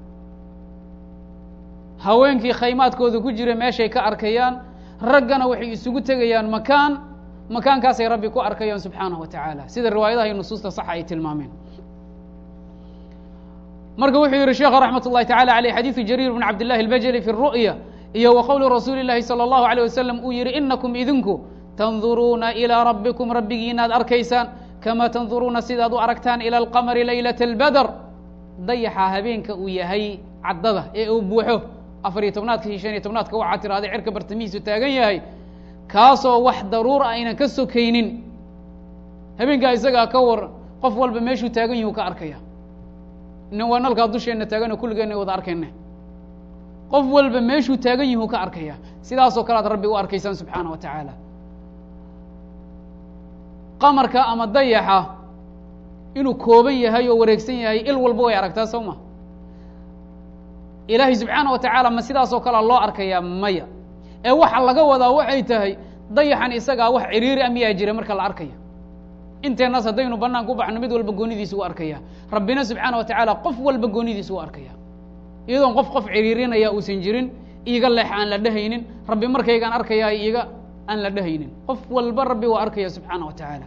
haweenkii khaymaadkooda ku jira meeshay ka arkayaan raggana waxay isugu tegayaan makaankaasay rabbi ku arkayaan subxaanahu wa tacaala sida riwaayadaha iyo nusuusta saxa ay tilmaameen marka wuxuu yihi sheekha raxmat ullahi tacala aleyh xadiidu jariir bn cabd llahi albajali fi ru'ya iyo wa qowli rasuuli llahi salى allahu alيyh wasalam uu yihi inakum idinku tanduruuna ilىa rabbikum rabbigiinaad arkaysaan kama tanduruuna sidaad u aragtaan ilى alqamari laylaة اlbadr dayaxa habeenka uu yahay caddada ee uu buuxo 14 iyo 15 waxaa tirahday cirka bartamihiisu taagan yahay kaasoo wax daruur ah aynan ka sokaynin habeenkaa isagaa ka war qof walba meeshuu taagan yahu ka arkaya ina waa nalkaa dusheenna taagan oo kulligeenna wada arkayna qof walba meeshuu taagan yahu ka arkaya sidaasoo kale aad rabbi u arkaysaan subxaana wa tacaala qamarka ama dayaxa inuu kooban yahay oo wareegsan yahay il walba way aragtaa soo ma ilaahay subxaana wa tacaala ma sidaasoo kalea loo arkayaa maya ee waxa laga wadaa waxay tahay dayaxan isagaa wax ciriiri a miyaa jira marka la arkaya inteenaas haddaynu bannaan ku baxno mid walba goonidiisa u arkaya rabbina subxaana wa tacaala qof walba goonidiisa u arkaya iyadoon qof ciriirinaya uusan jirin iiga leex aan la dhehaynin rabbi markaygaan arkayaa iiga aan la dhehaynin qof walba rabbi waa arkaya subxaana wa tacaala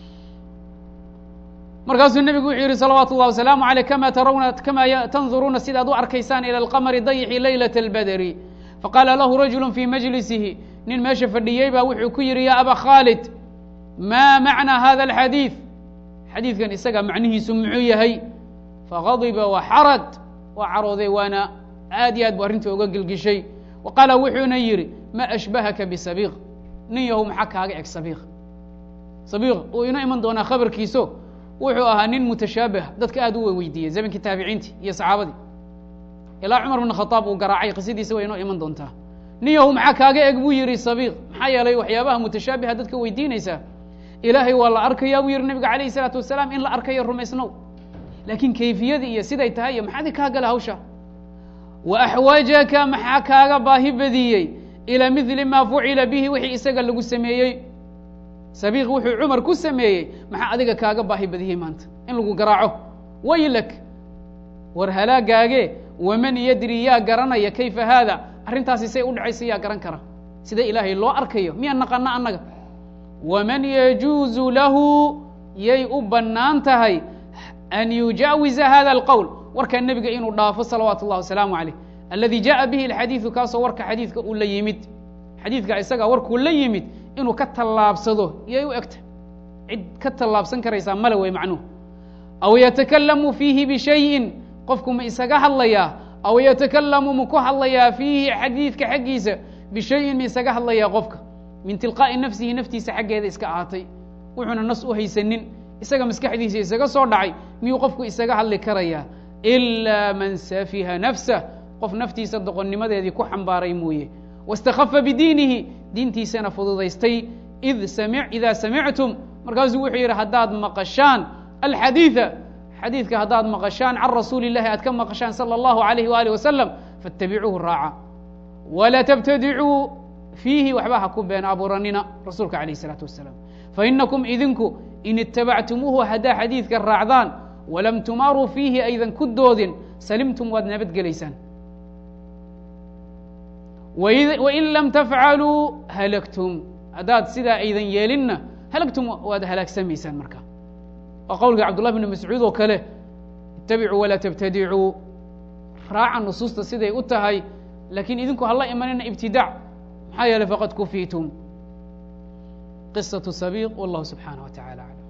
markaasuu nebigu wuxuu yihi salawaatu اllahi wasalaamu aleyh kama tanduruuna sidaad u arkaysaan ilى alqamari dayxi laylaة اlbadri faqaala lahu rajulu fii majlisihi nin meesha fadhiyey baa wuxuu ku yihi ya aba khaalid ma macnaa hada alxadiid xadiidkan isaga macnihiisu muxuu yahay fagadiba waxarad waa carooday waana aad iyo aad bu arrinta oga gelgishay wa qaala wuxuuna yihi ma ashbahaka bisabiiq nin yahow maxaa kaaga eg sabiiq sabiiq uu ino iman doonaa khabarkiiso wuxuu ahaa nin mutashaabih dadka aad u weydiiyey zamankii taabiciintii iyo saxaabadii ilaa cumar bn khaaab uu garaacay qisadiisa way inoo iman doontaa nin yahow maxaa kaaga eg buu yihi sabiiq maxaa yeelay waxyaabaha mutashaabiha dadka weydiinaysaa ilaahay waa la arkayaa buu yihi nabiga alayh الsalaatu wasalaam in la arkayo rumaysnow laakiin kayfiyadii iyo siday tahay iyo maxaadi kaa gala hawsha wa axwajaka maxaa kaaga baahi badiyey ilaa midli ma fucila bihi wixii isaga lagu sameeyey sabiiq wuxuu cumar ku sameeyey maxaa adiga kaaga baahi badiyey maanta in lagu garaaco waylak war halaagaage waman yadri yaa garanaya kayfa haada arrintaasi say u dhacaysa yaa garan kara sida ilaahay loo arkayo miyaan naqana annaga waman yajuuzu lahu yay u bannaan tahay an yujaawiza hada alqowl warkaa nebiga inuu dhaafo salawaatu اllahi wasalaamu calayh aladi jaءa bihi alxadiidu kaasoo warka xadiidka uu la yimid xadiidka isagaa warkuu la yimid inuu ka tallaabsado yay u egta cid ka tallaabsan karaysaa male wey macnuhu aw yatakalamu fiihi bishayin qofku ma isaga hadlayaa aw yatakalamu ma ku hadlayaa fiihi xadiidka xaggiisa bishayin ma isaga hadlayaa qofka min tilqaa'i nafsihi naftiisa xaggeeda iska ahaatay wuxuuna nas u haysanin isaga maskaxdiisa isaga soo dhacay miyuu qofku isaga hadli karayaa ilaa man safiha nafsah qof naftiisa doqonnimadeedii ku xambaaray mooye wastakhafa bidiinihi diintiisana fududaystay idaa samictum markaasuu wuxuu yidhi haddaad maqashaan alxadiida xadiidka haddaad maqashaan can rasuuli illahi aad ka maqashaan salى اllahu alayh waalih wasalam faاtabicuuhu raaca walaa tabtadicuu fiihi waxba ha ku been abuuranina rasuulka alayh الsalaatu wasalaam fainakum idinku in itabactumuuhu haddaa xadiidka raacdaan walam tumaaruu fiihi aydan ku doodin salimtum waad nabadgelaysaan wain lam tafcaluu halagtum haddaad sidaa aydan yeelinna halagtum waad halaagsamaysaan marka waa qowlka cabdullah bn mascuud oo kale ittabicuu walaa tabtadicuu raaca nusuusta siday u tahay laakiin idinku hala imanina ibtidaac maxaa yeeley faqad kufiitum qisaة sabiq wallahu subxaanaه wa tacala aclam